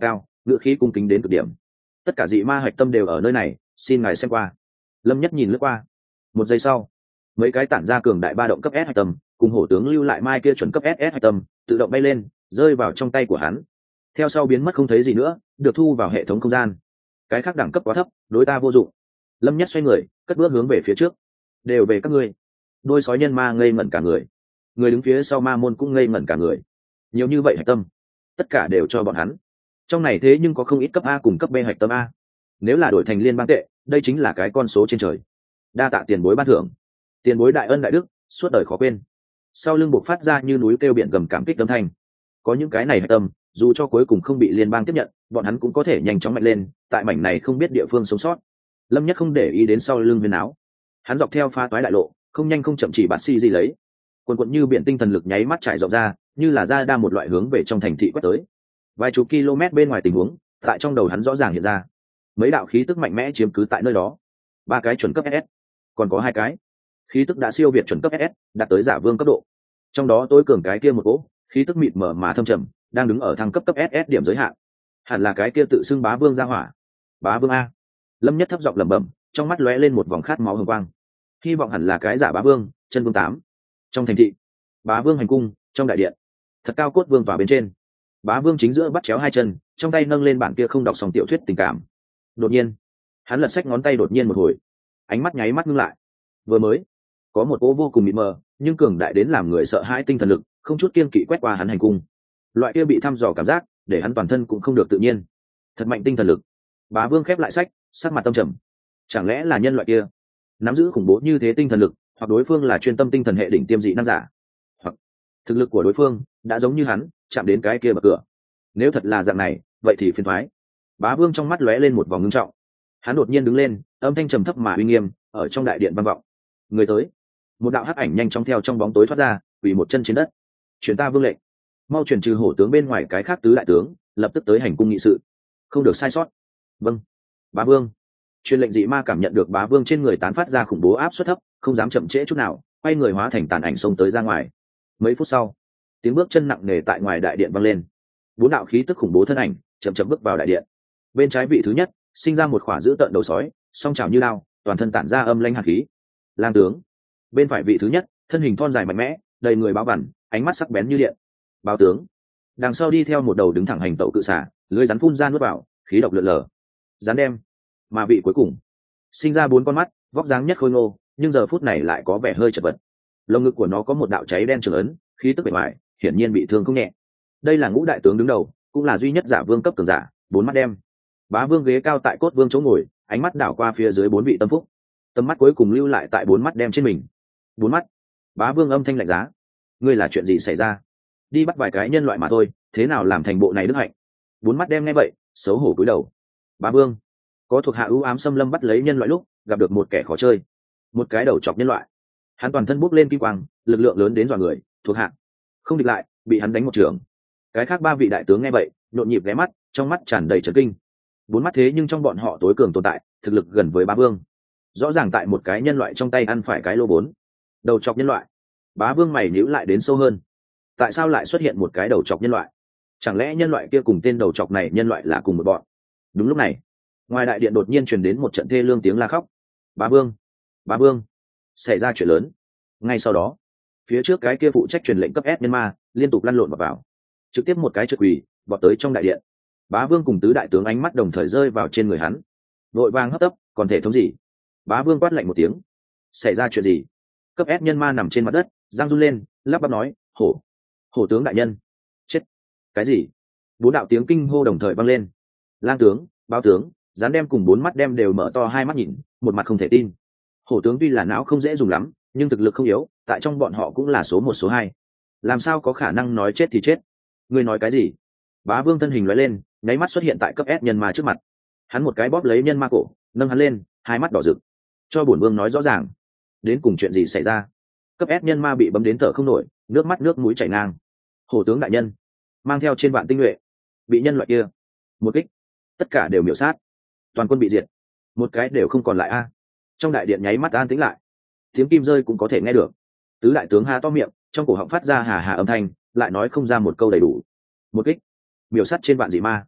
ngựa khí cung kính đến cực điểm. Tất cả dị ma hạch tâm đều ở nơi này, xin ngài xem qua. Lâm Nhất nhìn lướt qua. Một giây sau, mấy cái tản ra cường đại ba động cấp S hạch tâm cùng hổ tướng lưu lại mai kia chuẩn cấp ss hạch tâm tự động bay lên, rơi vào trong tay của hắn, theo sau biến mất không thấy gì nữa, được thu vào hệ thống không gian. Cái khác đẳng cấp quá thấp, đối ta vô dụng. Lâm Nhất xoay người, cất bước hướng về phía trước. Đều về các ngươi. Đôi sói nhân ma ngây ngẩn cả người, người đứng phía sau ma môn cũng ngây ngẩn cả người. Nhiều như vậy hạch tâm, tất cả đều cho bọn hắn. Trong này thế nhưng có không ít cấp A cùng cấp B hạch tâm A. Nếu là đổi thành liên bang tệ, đây chính là cái con số trên trời. Đa tạ tiền bối ban thưởng, tiền bối đại ân đại đức, suốt đời khó quên. Sau lưng buộc phát ra như núi kêu biển gầm cảm kích âm thanh. Có những cái này hạch tâm, dù cho cuối cùng không bị liên bang tiếp nhận, bọn hắn cũng có thể nhanh chóng mạnh lên, tại mảnh này không biết địa phương sống sót. Lâm Nhất không để ý đến sau lưng huyền áo, hắn dọc theo pha toái đại lộ, không nhanh không chậm chỉ bạt xi gì lấy, quần quần như biển tinh thần lực nháy mắt trải rộng ra, như là ra đa một loại hướng về trong thành thị quét tới. Vài chục km bên ngoài tình huống, tại trong đầu hắn rõ ràng hiện ra. Mấy đạo khí tức mạnh mẽ chiếm cứ tại nơi đó, ba cái chuẩn cấp ét ét, còn có hai cái khí tức đã siêu việt chuẩn cấp ét ét, đạt tới giả vương cấp độ. Trong đó tối cường cái kia một cỗ khí tức mịt mờ mà thâm trầm, đang đứng ở thăng cấp cấp ét ét điểm giới hạn. Hẳn là cái kia tự xưng bá vương ra hỏa. Bá vương a. Lâm Nhất thấp giọng lẩm bẩm, trong mắt lóe lên một vòng khát máu hừng quang. Hy vọng hẳn là cái giả bá vương, chân vương tám. Trong thành thị, bá vương hành cung, trong đại điện, thật cao cốt vương tòa bên trên. Bá vương chính giữa bắt chéo hai chân, trong tay nâng lên bản kia không đọc xong tiểu thuyết tình cảm. Đột nhiên, hắn lật xách ngón tay đột nhiên một hồi, ánh mắt nháy mắt ngưng lại. Vừa mới, có một cỗ vô cùng mịt mờ, nhưng cường đại đến làm người sợ hãi tinh thần lực, không chút kiên kỵ quét qua hắn hành cung. Loại kia bị thăm dò cảm giác, để hắn toàn thân cũng không được tự nhiên. Thật mạnh tinh thần lực. Bá vương khép lại sách, sắc mặt tâm trầm. Chẳng lẽ là nhân loại kia nắm giữ khủng bố như thế tinh thần lực, hoặc đối phương là chuyên tâm tinh thần hệ đỉnh tiêm dị năng giả, hoặc thực lực của đối phương đã giống như hắn, chạm đến cái kia bậc cửa. Nếu thật là dạng này, vậy thì phiền thoái. Bá vương trong mắt lóe lên một vòng ngưng trọng. Hắn đột nhiên đứng lên, âm thanh trầm thấp mà uy nghiêm ở trong đại điện vang vọng. Người tới. Một đạo hắc ảnh nhanh chóng theo trong bóng tối thoát ra, quỳ một chân trên đất. Truyền ta vương lệnh, mau truyền trừ hổ tướng bên ngoài cái khác tứ đại tướng, lập tức tới hành cung nghị sự, không được sai sót. Vâng. Bá vương. Truyền lệnh dị ma cảm nhận được bá vương trên người tán phát ra khủng bố áp suất thấp, không dám chậm trễ chút nào, quay người hóa thành tàn ảnh xông tới ra ngoài. Mấy phút sau, tiếng bước chân nặng nề tại ngoài đại điện vang lên. Bốn đạo khí tức khủng bố thân ảnh chậm chậm bước vào đại điện. Bên trái vị thứ nhất sinh ra một khỏa dữ tợn đầu sói, song trào như lao, toàn thân tản ra âm lãnh hạt khí. Lang tướng. Bên phải vị thứ nhất thân hình thon dài mạnh mẽ, đầy người báo vằn, ánh mắt sắc bén như điện. Báo tướng. Đằng sau đi theo một đầu đứng thẳng hành tẩu cự xả, lưới rắn phun ra nuốt vào, khí độc lượn lờ. Rắn đem. Mà vị cuối cùng sinh ra bốn con mắt, vóc dáng nhất khôi ngô, nhưng giờ phút này lại có vẻ hơi chật vật. Lồng ngực của nó có một đạo cháy đen trường ấn, khí tức bề ngoài hiển nhiên bị thương không nhẹ. Đây là ngũ đại tướng đứng đầu, cũng là duy nhất giả vương cấp cường giả, bốn mắt đem. Bá vương ghế cao tại cốt vương chỗ ngồi, ánh mắt đảo qua phía dưới bốn vị tâm phúc, tầm mắt cuối cùng lưu lại tại bốn mắt đem trên mình. Bốn mắt. Bá vương âm thanh lạnh giá. Ngươi là chuyện gì xảy ra? Đi bắt vài cái nhân loại mà thôi, thế nào làm thành bộ này đức hạnh? Bốn mắt đem nghe vậy, xấu hổ cúi đầu. Bá vương, có thuộc hạ ưu ám xâm lâm bắt lấy nhân loại lúc gặp được một kẻ khó chơi, một cái đầu chọc nhân loại. Hắn toàn thân bốc lên kim quang, lực lượng lớn đến dọa người, thuộc hạ không địch lại, bị hắn đánh một trường. Cái khác ba vị đại tướng nghe vậy, nhộn nhịp ghé mắt, trong mắt tràn đầy chấn kinh. Bốn mắt thế nhưng trong bọn họ tối cường tồn tại, thực lực gần với bá vương. Rõ ràng tại một cái nhân loại trong tay ăn phải cái lô bốn. Đầu chọc nhân loại. Bá vương mày nhíu lại đến sâu hơn. Tại sao lại xuất hiện một cái đầu chọc nhân loại? Chẳng lẽ nhân loại kia cùng tên đầu chọc này nhân loại là cùng một bọn? Đúng lúc này, ngoài đại điện đột nhiên truyền đến một trận thê lương tiếng la khóc. Bá vương, bá vương, xảy ra chuyện lớn. Ngay sau đó, phía trước cái kia phụ trách truyền lệnh cấp S nhân ma liên tục lăn lộn vào, vào trực tiếp một cái trượt quỳ vọt tới trong đại điện. Bá vương cùng tứ đại tướng ánh mắt đồng thời rơi vào trên người hắn, vội vàng hấp tấp, còn thể thống gì? Bá vương quát lạnh một tiếng. Xảy ra chuyện gì? Cấp S nhân ma nằm trên mặt đất, giang run lên, lắp bắp nói, hổ hổ tướng đại nhân chết. Cái gì? Bốn đạo tiếng kinh hô đồng thời vang lên. Lang tướng, báo tướng, rắn đem cùng bốn mắt đem đều mở to hai mắt nhìn, một mặt không thể tin. Hổ tướng tuy là não không dễ dùng lắm, nhưng thực lực không yếu, tại trong bọn họ cũng là số một số hai. Làm sao có khả năng nói chết thì chết? Ngươi nói cái gì? Bá vương thân hình lóe lên, nháy mắt xuất hiện tại cấp S nhân ma trước mặt. Hắn một cái bóp lấy nhân ma cổ, nâng hắn lên, hai mắt đỏ rực. Cho bổn vương nói rõ ràng, đến cùng chuyện gì xảy ra? Cấp S nhân ma bị bấm đến thở không nổi, nước mắt nước mũi chảy ngang. Hổ tướng đại nhân mang theo trên vạn tinh nhuệ, bị nhân loại kia một kích, tất cả đều miểu sát, toàn quân bị diệt, một cái đều không còn lại a. Trong đại điện nháy mắt an tĩnh lại, tiếng kim rơi cũng có thể nghe được. Tứ đại tướng há to miệng, trong cổ họng phát ra hà hà âm thanh, lại nói không ra một câu đầy đủ. Một kích miểu sát trên vạn dị ma.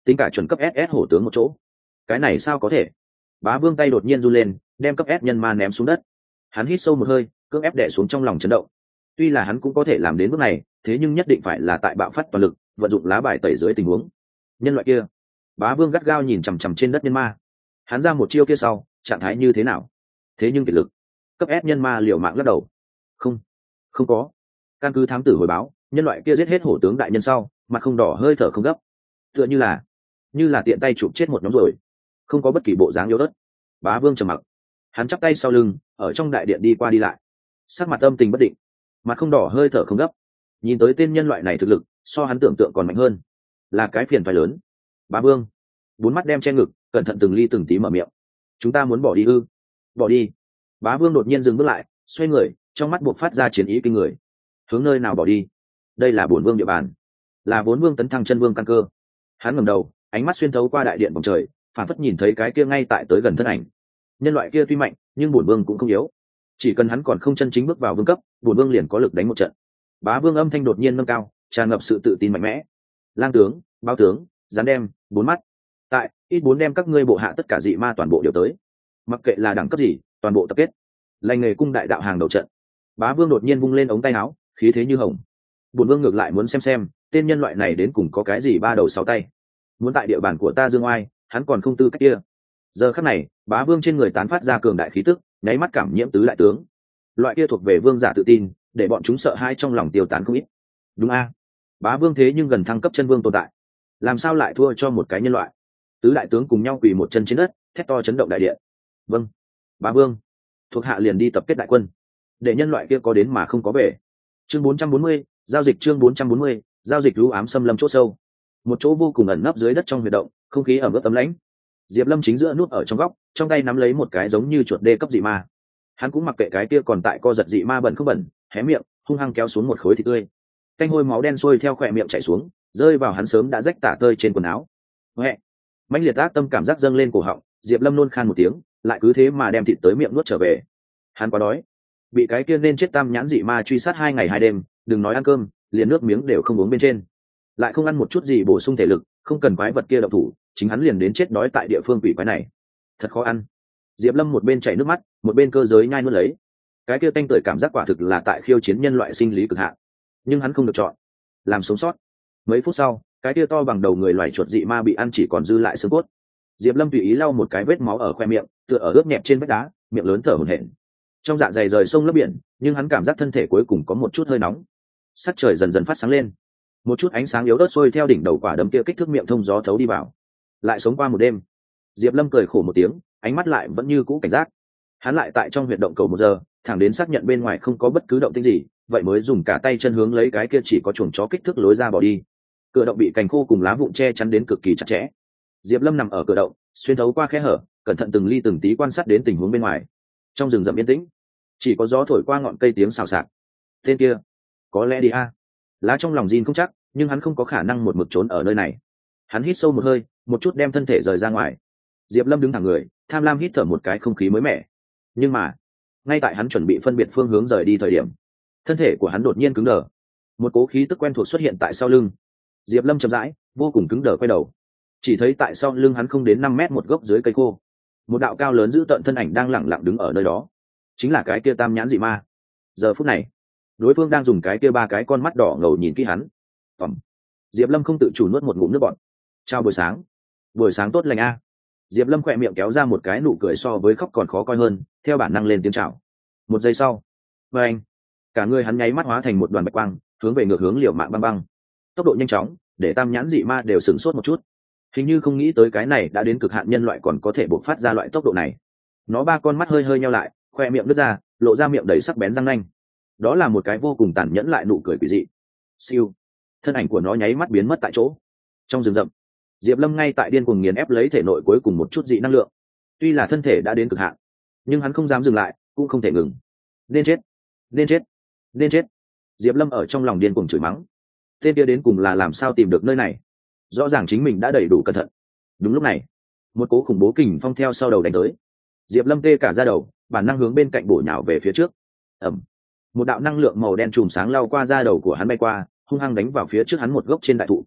tính cả chuẩn cấp ét ét hổ tướng một chỗ. Cái này sao có thể? Bá Vương tay đột nhiên run lên, đem cấp S nhân ma ném xuống đất. Hắn hít sâu một hơi, cưỡng ép đè xuống trong lòng chấn động. Tuy là hắn cũng có thể làm đến bước này, thế nhưng nhất định phải là tại bạo phát toàn lực, vận dụng lá bài tẩy dưới tình huống. Nhân loại kia, Bá Vương gắt gao nhìn chằm chằm trên đất nhân ma. Hắn ra một chiêu kia sau, trạng thái như thế nào? Thế nhưng kiệt lực. Cấp S nhân ma liều mạng lắc đầu. Không, không có. Căn cứ thám tử hồi báo, nhân loại kia giết hết hổ tướng đại nhân sau, mặt không đỏ hơi thở không gấp. Tựa như là, như là tiện tay chụp chết một nhóm rồi. Không có bất kỳ bộ dáng yếu ớt. Bá Vương trầm mặc, hắn chắp tay sau lưng, ở trong đại điện đi qua đi lại, sắc mặt âm tình bất định, mặt không đỏ hơi thở không gấp. Nhìn tới tên nhân loại này thực lực so hắn tưởng tượng còn mạnh hơn, là cái phiền phải lớn. Bá Vương bốn mắt đem che ngực, cẩn thận từng ly từng tí mở miệng. Chúng ta muốn bỏ đi ư? Bỏ đi? Bá Vương đột nhiên dừng bước lại, xoay người, trong mắt buộc phát ra chiến ý kinh người. Hướng nơi nào bỏ đi? Đây là bổn vương địa bàn, là vốn vương tấn thăng chân vương căn cơ. Hắn ngẩng đầu, ánh mắt xuyên thấu qua đại điện vòng trời, phản phất nhìn thấy cái kia ngay tại tới gần thân ảnh. Nhân loại kia tuy mạnh, nhưng bổn vương cũng không yếu. Chỉ cần hắn còn không chân chính bước vào vương cấp, bổn vương liền có lực đánh một trận. Bá Vương âm thanh đột nhiên nâng cao, tràn ngập sự tự tin mạnh mẽ. Lang tướng, báo tướng, gián đem, bốn mắt. Tại, ít bốn đem các ngươi bộ hạ tất cả dị ma toàn bộ đều tới. Mặc kệ là đẳng cấp gì, toàn bộ tập kết. Lành nghề cung đại đạo hàng đầu trận. Bá Vương đột nhiên vung lên ống tay áo, khí thế như hồng. Bổn vương ngược lại muốn xem xem, tên nhân loại này đến cùng có cái gì ba đầu sáu tay. Muốn tại địa bàn của ta dương oai, hắn còn không tư cách kia. Giờ khắc này, Bá Vương trên người tán phát ra cường đại khí tức, nháy mắt cảm nhiễm tứ đại tướng. Loại kia thuộc về vương giả tự tin, để bọn chúng sợ hãi trong lòng tiêu tán không ít. Đúng a, Bá Vương thế nhưng gần thăng cấp chân vương tồn tại, làm sao lại thua cho một cái nhân loại? Tứ đại tướng cùng nhau quỳ một chân trên đất, thét to chấn động đại điện. Vâng, Bá Vương. Thuộc hạ liền đi tập kết đại quân, để nhân loại kia có đến mà không có về. Chương bốn trăm bốn mươi, giao dịch chương bốn trăm bốn mươi, giao dịch lũ ám xâm lâm chỗ sâu. Một chỗ vô cùng ẩn nấp dưới đất trong huyệt động, không khí ẩm ướt ấm lãnh. Diệp Lâm chính giữa nút ở trong góc, trong tay nắm lấy một cái giống như chuột đê cấp dị ma. Hắn cũng mặc kệ cái kia còn tại co giật dị ma bẩn không bẩn, hé miệng, hung hăng kéo xuống một khối thịt tươi. Canh hôi máu đen sôi theo khóe miệng chảy xuống, rơi vào hắn sớm đã rách tả tơi trên quần áo. Hoẹ, mãnh liệt ác tâm cảm giác dâng lên cổ họng, Diệp Lâm nôn khan một tiếng, lại cứ thế mà đem thịt tới miệng nuốt trở về. Hắn quá đói, bị cái kia nên chết tam nhãn dị ma truy sát hai ngày hai đêm, đừng nói ăn cơm, liền nước miếng đều không uống bên trên, lại không ăn một chút gì bổ sung thể lực, không cần quái vật kia động thủ, chính hắn liền đến chết đói tại địa phương quỷ quái này. Thật khó ăn. Diệp Lâm một bên chảy nước mắt, một bên cơ giới nhai nuốt lấy. Cái kia tanh tưởi cảm giác quả thực là tại khiêu chiến nhân loại sinh lý cực hạn, nhưng hắn không được chọn, làm sống sót. Mấy phút sau, cái kia to bằng đầu người loài chuột dị ma bị ăn chỉ còn dư lại xương cốt. Diệp Lâm tùy ý lau một cái vết máu ở khoe miệng, tựa ở ướt nhẹp trên vách đá, miệng lớn thở hổn hển. Trong dạ dày rời sông lấp biển, nhưng hắn cảm giác thân thể cuối cùng có một chút hơi nóng. Sắc trời dần dần phát sáng lên, một chút ánh sáng yếu ớt sôi theo đỉnh đầu quả đấm kia kích thước miệng thông gió thấu đi vào. Lại sống qua một đêm. Diệp Lâm cười khổ một tiếng, ánh mắt lại vẫn như cũ cảnh giác. Hắn lại tại trong huyệt động cầu một giờ, thẳng đến xác nhận bên ngoài không có bất cứ động tĩnh gì, vậy mới dùng cả tay chân hướng lấy cái kia chỉ có chuồng chó kích thước lối ra bỏ đi. Cửa động bị cành khô cùng lá vụn che chắn đến cực kỳ chặt chẽ. Diệp Lâm nằm ở cửa động, xuyên thấu qua khe hở, cẩn thận từng ly từng tí quan sát đến tình huống bên ngoài. Trong rừng rậm yên tĩnh, chỉ có gió thổi qua ngọn cây tiếng xào xạc. Tên kia, có lẽ đi a. Lá trong lòng Jin không chắc, nhưng hắn không có khả năng một mực trốn ở nơi này. Hắn hít sâu một hơi, một chút đem thân thể rời ra ngoài. Diệp Lâm đứng thẳng người, tham lam hít thở một cái không khí mới mẻ. Nhưng mà, ngay tại hắn chuẩn bị phân biệt phương hướng rời đi thời điểm, thân thể của hắn đột nhiên cứng đờ. Một cố khí tức quen thuộc xuất hiện tại sau lưng. Diệp Lâm chậm rãi, vô cùng cứng đờ quay đầu. Chỉ thấy tại sau lưng hắn không đến năm mét một gốc dưới cây khô, một đạo cao lớn giữ tợn thân ảnh đang lẳng lặng đứng ở nơi đó. Chính là cái kia tam nhãn dị ma. Giờ phút này, đối phương đang dùng cái kia ba cái con mắt đỏ ngầu nhìn kỹ hắn. Ẩm. Diệp Lâm không tự chủ nuốt một ngụm nước bọt. Chào buổi sáng. Buổi sáng tốt lành a. Diệp Lâm khỏe miệng kéo ra một cái nụ cười so với khóc còn khó coi hơn, theo bản năng lên tiếng chào. Một giây sau, và anh, cả người hắn nháy mắt hóa thành một đoàn bạch quang, hướng về ngược hướng liều mạng băng băng. Tốc độ nhanh chóng, để tam nhãn dị ma đều sửng sốt một chút. Hình như không nghĩ tới cái này đã đến cực hạn nhân loại còn có thể bộc phát ra loại tốc độ này. Nó ba con mắt hơi hơi nheo lại, khoe miệng nứt ra, lộ ra miệng đầy sắc bén răng nanh. Đó là một cái vô cùng tàn nhẫn lại nụ cười quỷ dị. Siêu, thân ảnh của nó nháy mắt biến mất tại chỗ. Trong rừng rậm, Diệp Lâm ngay tại điên cuồng nghiền ép lấy thể nội cuối cùng một chút dị năng lượng. Tuy là thân thể đã đến cực hạn, nhưng hắn không dám dừng lại, cũng không thể ngừng. Nên chết, nên chết, nên chết. Diệp Lâm ở trong lòng điên cuồng chửi mắng. Tên kia đến cùng là làm sao tìm được nơi này? Rõ ràng chính mình đã đầy đủ cẩn thận. Đúng lúc này, một cố khủng bố kình phong theo sau đầu đánh tới. Diệp Lâm tê cả da đầu, bản năng hướng bên cạnh bổ nhào về phía trước. Ầm. Một đạo năng lượng màu đen chùm sáng lao qua da đầu của hắn bay qua, hung hăng đánh vào phía trước hắn một gốc trên đại thụ.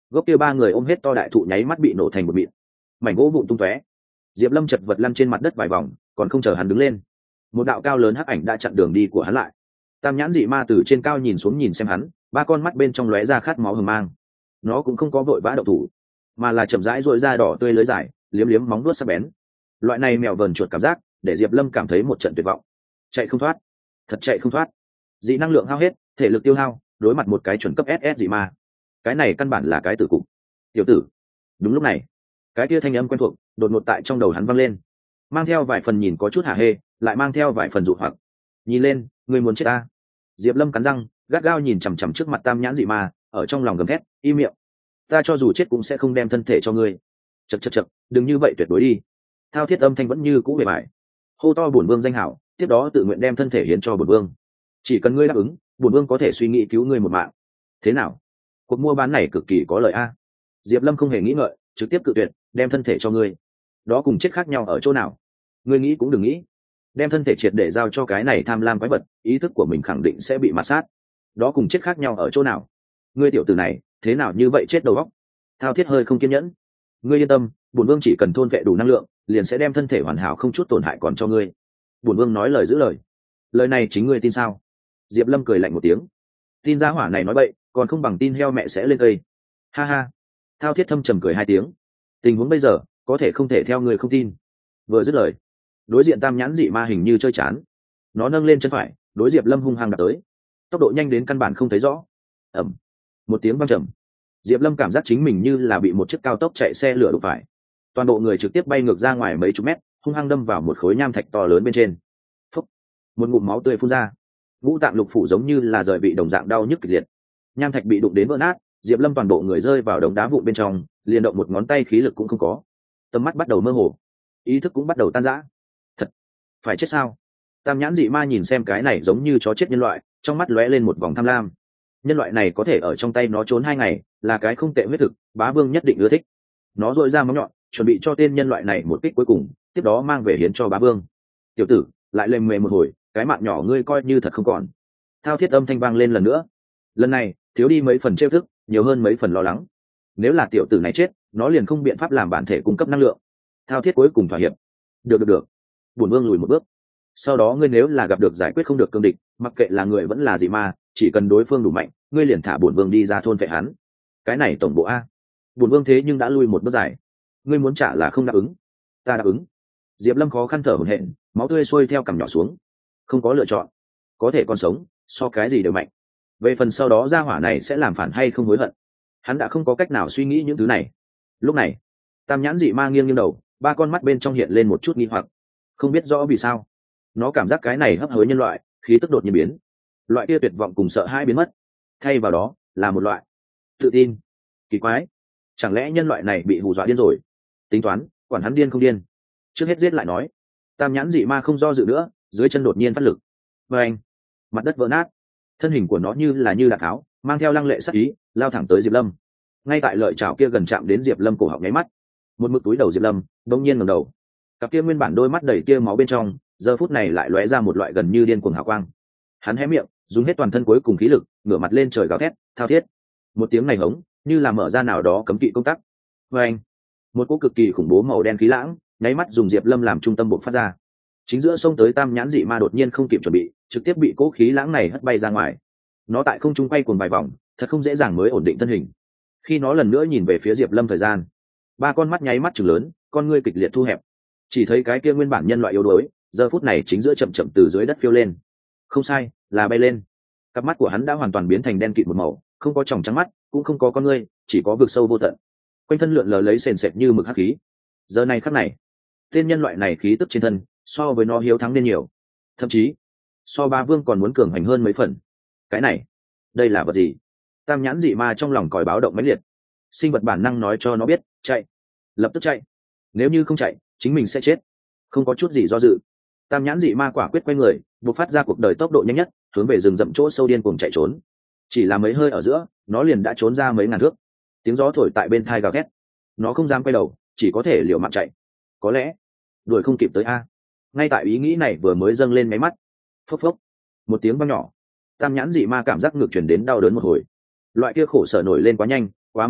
Gốc kia ba người ôm hết to đại thụ nháy mắt bị nổ thành một mịn, mảnh gỗ vụn tung tóe. Diệp Lâm chật vật lăn trên mặt đất vài vòng, còn không chờ hắn đứng lên, một đạo cao lớn hắc ảnh đã chặn đường đi của hắn lại. Tam nhãn dị ma từ trên cao nhìn xuống nhìn xem hắn, ba con mắt bên trong lóe ra khát máu hờ mang. Nó cũng không có vội vã động thủ, mà là chậm rãi dội ra đỏ tươi lưới dài, liếm liếm móng vuốt sắc bén. Loại này mèo vờn chuột cảm giác để Diệp Lâm cảm thấy một trận tuyệt vọng. Chạy không thoát, thật chạy không thoát. Dị năng lượng hao hết, thể lực tiêu hao, đối mặt một cái chuẩn cấp ét ét dị ma, cái này căn bản là cái tử cục. Tiểu tử. Đúng lúc này, cái kia thanh âm quen thuộc đột ngột tại trong đầu hắn vang lên, mang theo vài phần nhìn có chút hả hê, lại mang theo vài phần dụ hoặc. Nhìn lên, ngươi muốn chết ta? Diệp Lâm cắn răng, gắt gao nhìn chằm chằm trước mặt tam nhãn dị ma, ở trong lòng gầm thét, im miệng, ta cho dù chết cũng sẽ không đem thân thể cho ngươi. Chậc chậc chậc, đừng như vậy tuyệt đối đi. Thao thiết âm thanh vẫn như cũ bề bài, hô to bổn vương danh hảo, tiếp đó tự nguyện đem thân thể hiến cho bổn vương. Chỉ cần ngươi đáp ứng, bổn vương có thể suy nghĩ cứu ngươi một mạng. Thế nào? Cuộc mua bán này cực kỳ có lợi a. Diệp Lâm không hề nghĩ ngợi, trực tiếp cự tuyệt, đem thân thể cho ngươi. Đó cùng chết khác nhau ở chỗ nào? Ngươi nghĩ cũng đừng nghĩ. Đem thân thể triệt để giao cho cái này tham lam quái vật, ý thức của mình khẳng định sẽ bị mạt sát. Đó cùng chết khác nhau ở chỗ nào? Ngươi tiểu tử này, thế nào như vậy chết đầu óc? Thao thiết hơi không kiên nhẫn. Ngươi yên tâm, bổn vương chỉ cần thôn vệ đủ năng lượng, liền sẽ đem thân thể hoàn hảo không chút tổn hại còn cho ngươi. Bổn vương nói lời giữ lời. Lời này chính ngươi tin sao? Diệp Lâm cười lạnh một tiếng. Tin gia hỏa này nói bậy, còn không bằng tin heo mẹ sẽ lên cây. Ha ha. Thao thiết thâm trầm cười hai tiếng. Tình huống bây giờ, có thể không thể theo người không tin. Vừa dứt lời, đối diện tam nhãn dị ma hình như chơi chán, nó nâng lên chân phải, đối Diệp Lâm hung hăng đạp tới, tốc độ nhanh đến căn bản không thấy rõ. Ầm. Một tiếng vang trầm, Diệp Lâm cảm giác chính mình như là bị một chiếc cao tốc chạy xe lửa đụng phải, toàn bộ người trực tiếp bay ngược ra ngoài mấy chục mét, hung hăng đâm vào một khối nham thạch to lớn bên trên. Phốc. Một ngụm máu tươi phun ra, ngũ tạng lục phủ giống như là rời bị đồng dạng đau nhức kịch liệt. Nham thạch bị đụng đến vỡ nát, Diệp Lâm toàn bộ người rơi vào đống đá vụn bên trong, liền động một ngón tay khí lực cũng không có, tầm mắt bắt đầu mơ hồ, ý thức cũng bắt đầu tan rã. Thật, phải chết sao? Tam nhãn dị ma nhìn xem cái này giống như chó chết nhân loại, trong mắt lóe lên một vòng tham lam. Nhân loại này có thể ở trong tay nó trốn hai ngày, là cái không tệ huyết thực, bá vương nhất định ưa thích. Nó dội ra móng nhọn, chuẩn bị cho tên nhân loại này một kích cuối cùng, tiếp đó mang về hiến cho bá vương. Tiểu tử, lại lềm mề một hồi, cái mạng nhỏ ngươi coi như thật không còn. Thao thiết âm thanh vang lên lần nữa. Lần này, thiếu đi mấy phần trêu thức, nhiều hơn mấy phần lo lắng. Nếu là tiểu tử này chết, nó liền không biện pháp làm bản thể cung cấp năng lượng. Thao thiết cuối cùng thỏa hiệp. Được được được. Bổn vương lùi một bước. Sau đó ngươi nếu là gặp được giải quyết không được cương địch, mặc kệ là người vẫn là gì mà, chỉ cần đối phương đủ mạnh, ngươi liền thả bổn vương đi ra thôn vệ hắn. Cái này tổng bộ a. Bổn vương thế nhưng đã lui một bước dài. Ngươi muốn trả là không đáp ứng. Ta đáp ứng. Diệp Lâm khó khăn thở hổn hển, máu tươi xuôi theo cằm nhỏ xuống. Không có lựa chọn, có thể còn sống, so cái gì đều mạnh. Về phần sau đó gia hỏa này sẽ làm phản hay không hối hận, hắn đã không có cách nào suy nghĩ những thứ này. Lúc này, tam nhãn dị ma nghiêng nghiêng đầu, ba con mắt bên trong hiện lên một chút nghi hoặc, không biết rõ vì sao nó cảm giác cái này hấp hối nhân loại khí tức đột nhiên biến, loại kia tuyệt vọng cùng sợ hãi biến mất, thay vào đó là một loại tự tin. Kỳ quái, chẳng lẽ nhân loại này bị hù dọa điên rồi? Tính toán, quản hắn điên không điên, trước hết giết lại nói. Tam nhãn dị ma không do dự nữa, dưới chân đột nhiên phát lực, và anh, mặt đất vỡ nát, thân hình của nó như là như đạn tháo, mang theo lăng lệ sắc ý, lao thẳng tới Diệp Lâm. Ngay tại lợi chảo kia gần chạm đến Diệp Lâm cổ họng nháy mắt, một mực túi đầu Diệp Lâm đột nhiên ngẩng đầu, cặp kia nguyên bản đôi mắt đầy tia máu bên trong, giờ phút này lại lóe ra một loại gần như điên cuồng hào quang. Hắn hé miệng, dùng hết toàn thân cuối cùng khí lực, ngửa mặt lên trời gào thét, thao thiết. Một tiếng này hống, như là mở ra nào đó cấm kỵ công tắc. Và anh, một cỗ cực kỳ khủng bố màu đen khí lãng, nháy mắt dùng Diệp Lâm làm trung tâm bộc phát ra. Chính giữa sông tới tam nhãn dị ma đột nhiên không kịp chuẩn bị, trực tiếp bị cỗ khí lãng này hất bay ra ngoài. Nó tại không trung quay cuồng vài vòng, thật không dễ dàng mới ổn định thân hình. Khi nó lần nữa nhìn về phía Diệp Lâm thời gian, ba con mắt nháy mắt trừng lớn, con ngươi kịch liệt thu hẹp. Chỉ thấy cái kia nguyên bản nhân loại yếu đuối, giờ phút này chính giữa chậm chậm từ dưới đất phiêu lên. Không sai, là bay lên. Cặp mắt của hắn đã hoàn toàn biến thành đen kịt một màu, không có tròng trắng mắt, cũng không có con ngươi, chỉ có vực sâu vô tận. Quanh thân lượn lờ lấy sền sệt như mực hắc khí. Giờ này khắc này, tên nhân loại này khí tức trên thân, so với nó hiếu thắng nên nhiều, thậm chí so ba vương còn muốn cường hành hơn mấy phần. Cái này, đây là vật gì? Tam nhãn dị ma trong lòng còi báo động mãnh liệt, sinh vật bản năng nói cho nó biết chạy, lập tức chạy. Nếu như không chạy, chính mình sẽ chết. Không có chút gì do dự, tam nhãn dị ma quả quyết quay người, buộc phát ra cuộc đời tốc độ nhanh nhất, hướng về rừng rậm chỗ sâu điên cuồng chạy trốn. Chỉ là mấy hơi ở giữa, nó liền đã trốn ra mấy ngàn thước. Tiếng gió thổi tại bên thai gào thét, nó không dám quay đầu, chỉ có thể liều mạng chạy. Có lẽ đuổi không kịp tới a. Ngay tại ý nghĩ này vừa mới dâng lên máy mắt, phốc phốc, một tiếng vang nhỏ, tam nhãn dị ma cảm giác ngược chuyển đến đau đớn một hồi. Loại kia khổ sở nổi lên quá nhanh, quá mãnh liệt,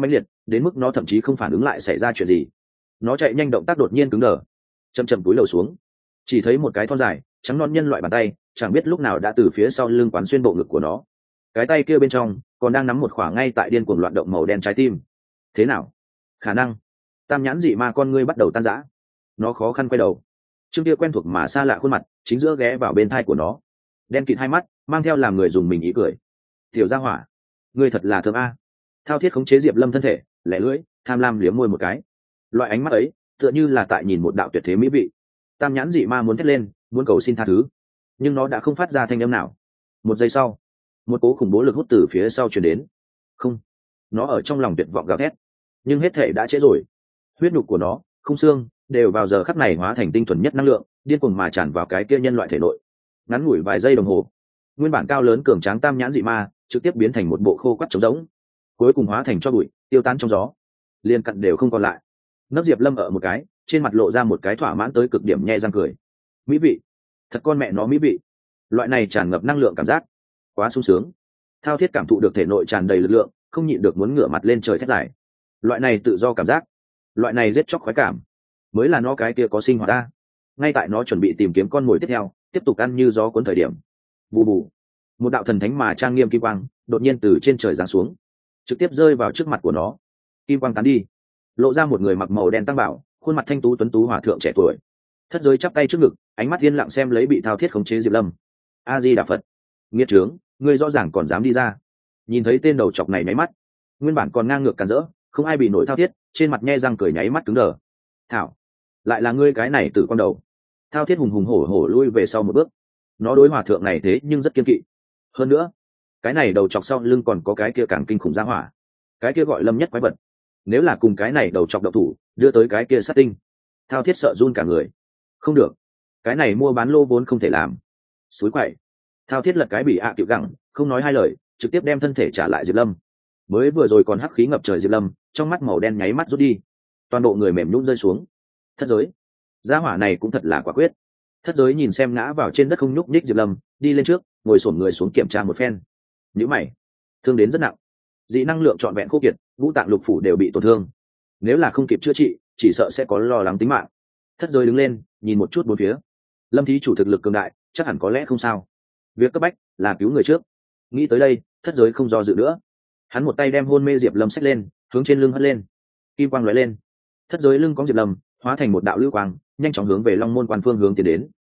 đến mức nó thậm chí không phản ứng lại xảy ra chuyện gì. Nó chạy nhanh, động tác đột nhiên cứng đờ, chậm chậm túi lầu xuống, chỉ thấy một cái thon dài trắng non nhân loại bàn tay chẳng biết lúc nào đã từ phía sau lưng quán xuyên bộ ngực của nó. Cái tay kia bên trong còn đang nắm một khoảng ngay tại điên cuồng loạn động màu đen trái tim. Thế nào? Khả năng. Tam nhãn dị ma con ngươi bắt đầu tan rã. Nó khó khăn quay đầu, chương kia quen thuộc mà xa lạ khuôn mặt chính giữa ghé vào bên thai của nó, đen kịt hai mắt mang theo làm người dùng mình ý cười. Tiểu gia hỏa, ngươi thật là thơm a. Thao thiết khống chế Diệp Lâm thân thể, lẻ lưỡi tham lam liếm môi một cái. Loại ánh mắt ấy tựa như là tại nhìn một đạo tuyệt thế mỹ vị. Tam nhãn dị ma muốn thét lên, muốn cầu xin tha thứ, nhưng nó đã không phát ra thanh âm nào. Một giây sau, một cố khủng bố lực hút từ phía sau truyền đến. Không, nó ở trong lòng tuyệt vọng gào thét, nhưng hết thể đã trễ rồi. Huyết nhục của nó, không xương, đều vào giờ khắc này hóa thành tinh thuần nhất năng lượng, điên cuồng mà tràn vào cái kia nhân loại thể nội. Ngắn ngủi vài giây đồng hồ, nguyên bản cao lớn cường tráng tam nhãn dị ma trực tiếp biến thành một bộ khô quắt trống rỗng, cuối cùng hóa thành cho bụi, tiêu tán trong gió, liền cặn đều không còn lại. Nấp Diệp Lâm ở một cái, trên mặt lộ ra một cái thỏa mãn tới cực điểm nhe răng cười. Mỹ vị, thật con mẹ nó mỹ vị. Loại này tràn ngập năng lượng cảm giác, quá sung sướng. Thao thiết cảm thụ được thể nội tràn đầy lực lượng, không nhịn được muốn ngửa mặt lên trời thét dài. Loại này tự do cảm giác, loại này giết chóc khoái cảm, mới là nó cái kia có sinh hoạt ta. Ngay tại nó chuẩn bị tìm kiếm con mồi tiếp theo, tiếp tục ăn như gió cuốn thời điểm, bù bù, một đạo thần thánh mà trang nghiêm kim quang đột nhiên từ trên trời giáng xuống, trực tiếp rơi vào trước mặt của nó. Kim quang tán đi, lộ ra một người mặc màu đen tăng bảo, khuôn mặt thanh tú tuấn tú hòa thượng trẻ tuổi. Thất giới chắp tay trước ngực, ánh mắt yên lặng xem lấy bị thao thiết khống chế Diệp Lâm. A Di Đà Phật, nghiệt trướng, ngươi rõ ràng còn dám đi ra. Nhìn thấy tên đầu chọc này nháy mắt, nguyên bản còn ngang ngược càn rỡ, không ai bị nổi thao thiết, trên mặt nhe răng cười nháy mắt cứng đờ. Thảo, lại là ngươi cái này tử con đầu. Thao thiết hùng hùng hổ hổ lui về sau một bước. Nó đối hòa thượng này thế nhưng rất kiên kỵ. Hơn nữa, cái này đầu chọc sau lưng còn có cái kia càng kinh khủng ra hỏa. Cái kia gọi Lâm nhất quái vật. Nếu là cùng cái này đầu chọc độc thủ, đưa tới cái kia sát tinh, thao thiết sợ run cả người. Không được, cái này mua bán lô vốn không thể làm. Suối quậy. Thao thiết lật cái bị ạ à tiểu gẳng, không nói hai lời, trực tiếp đem thân thể trả lại Diệp Lâm. Mới vừa rồi còn hắc khí ngập trời Diệp Lâm, trong mắt màu đen nháy mắt rút đi, toàn bộ người mềm nhũn rơi xuống. Thất giới, gia hỏa này cũng thật là quả quyết. Thất giới nhìn xem ngã vào trên đất không nhúc nhích Diệp Lâm, đi lên trước, ngồi xổm người xuống kiểm tra một phen. Nhíu mày, thương đến rất nặng, dị năng lượng trọn vẹn khô kiệt, ngũ tạng lục phủ đều bị tổn thương. Nếu là không kịp chữa trị, chỉ sợ sẽ có lo lắng tính mạng. Thất giới đứng lên, nhìn một chút bốn phía. Lâm thí chủ thực lực cường đại, chắc hẳn có lẽ không sao. Việc cấp bách là cứu người trước. Nghĩ tới đây, thất giới không do dự nữa. Hắn một tay đem hôn mê Diệp Lâm xách lên, hướng trên lưng hất lên. Kim quang lóe lên, thất giới lưng có Diệp Lâm hóa thành một đạo lưu quang, nhanh chóng hướng về Long Môn quan phương hướng tiến đến.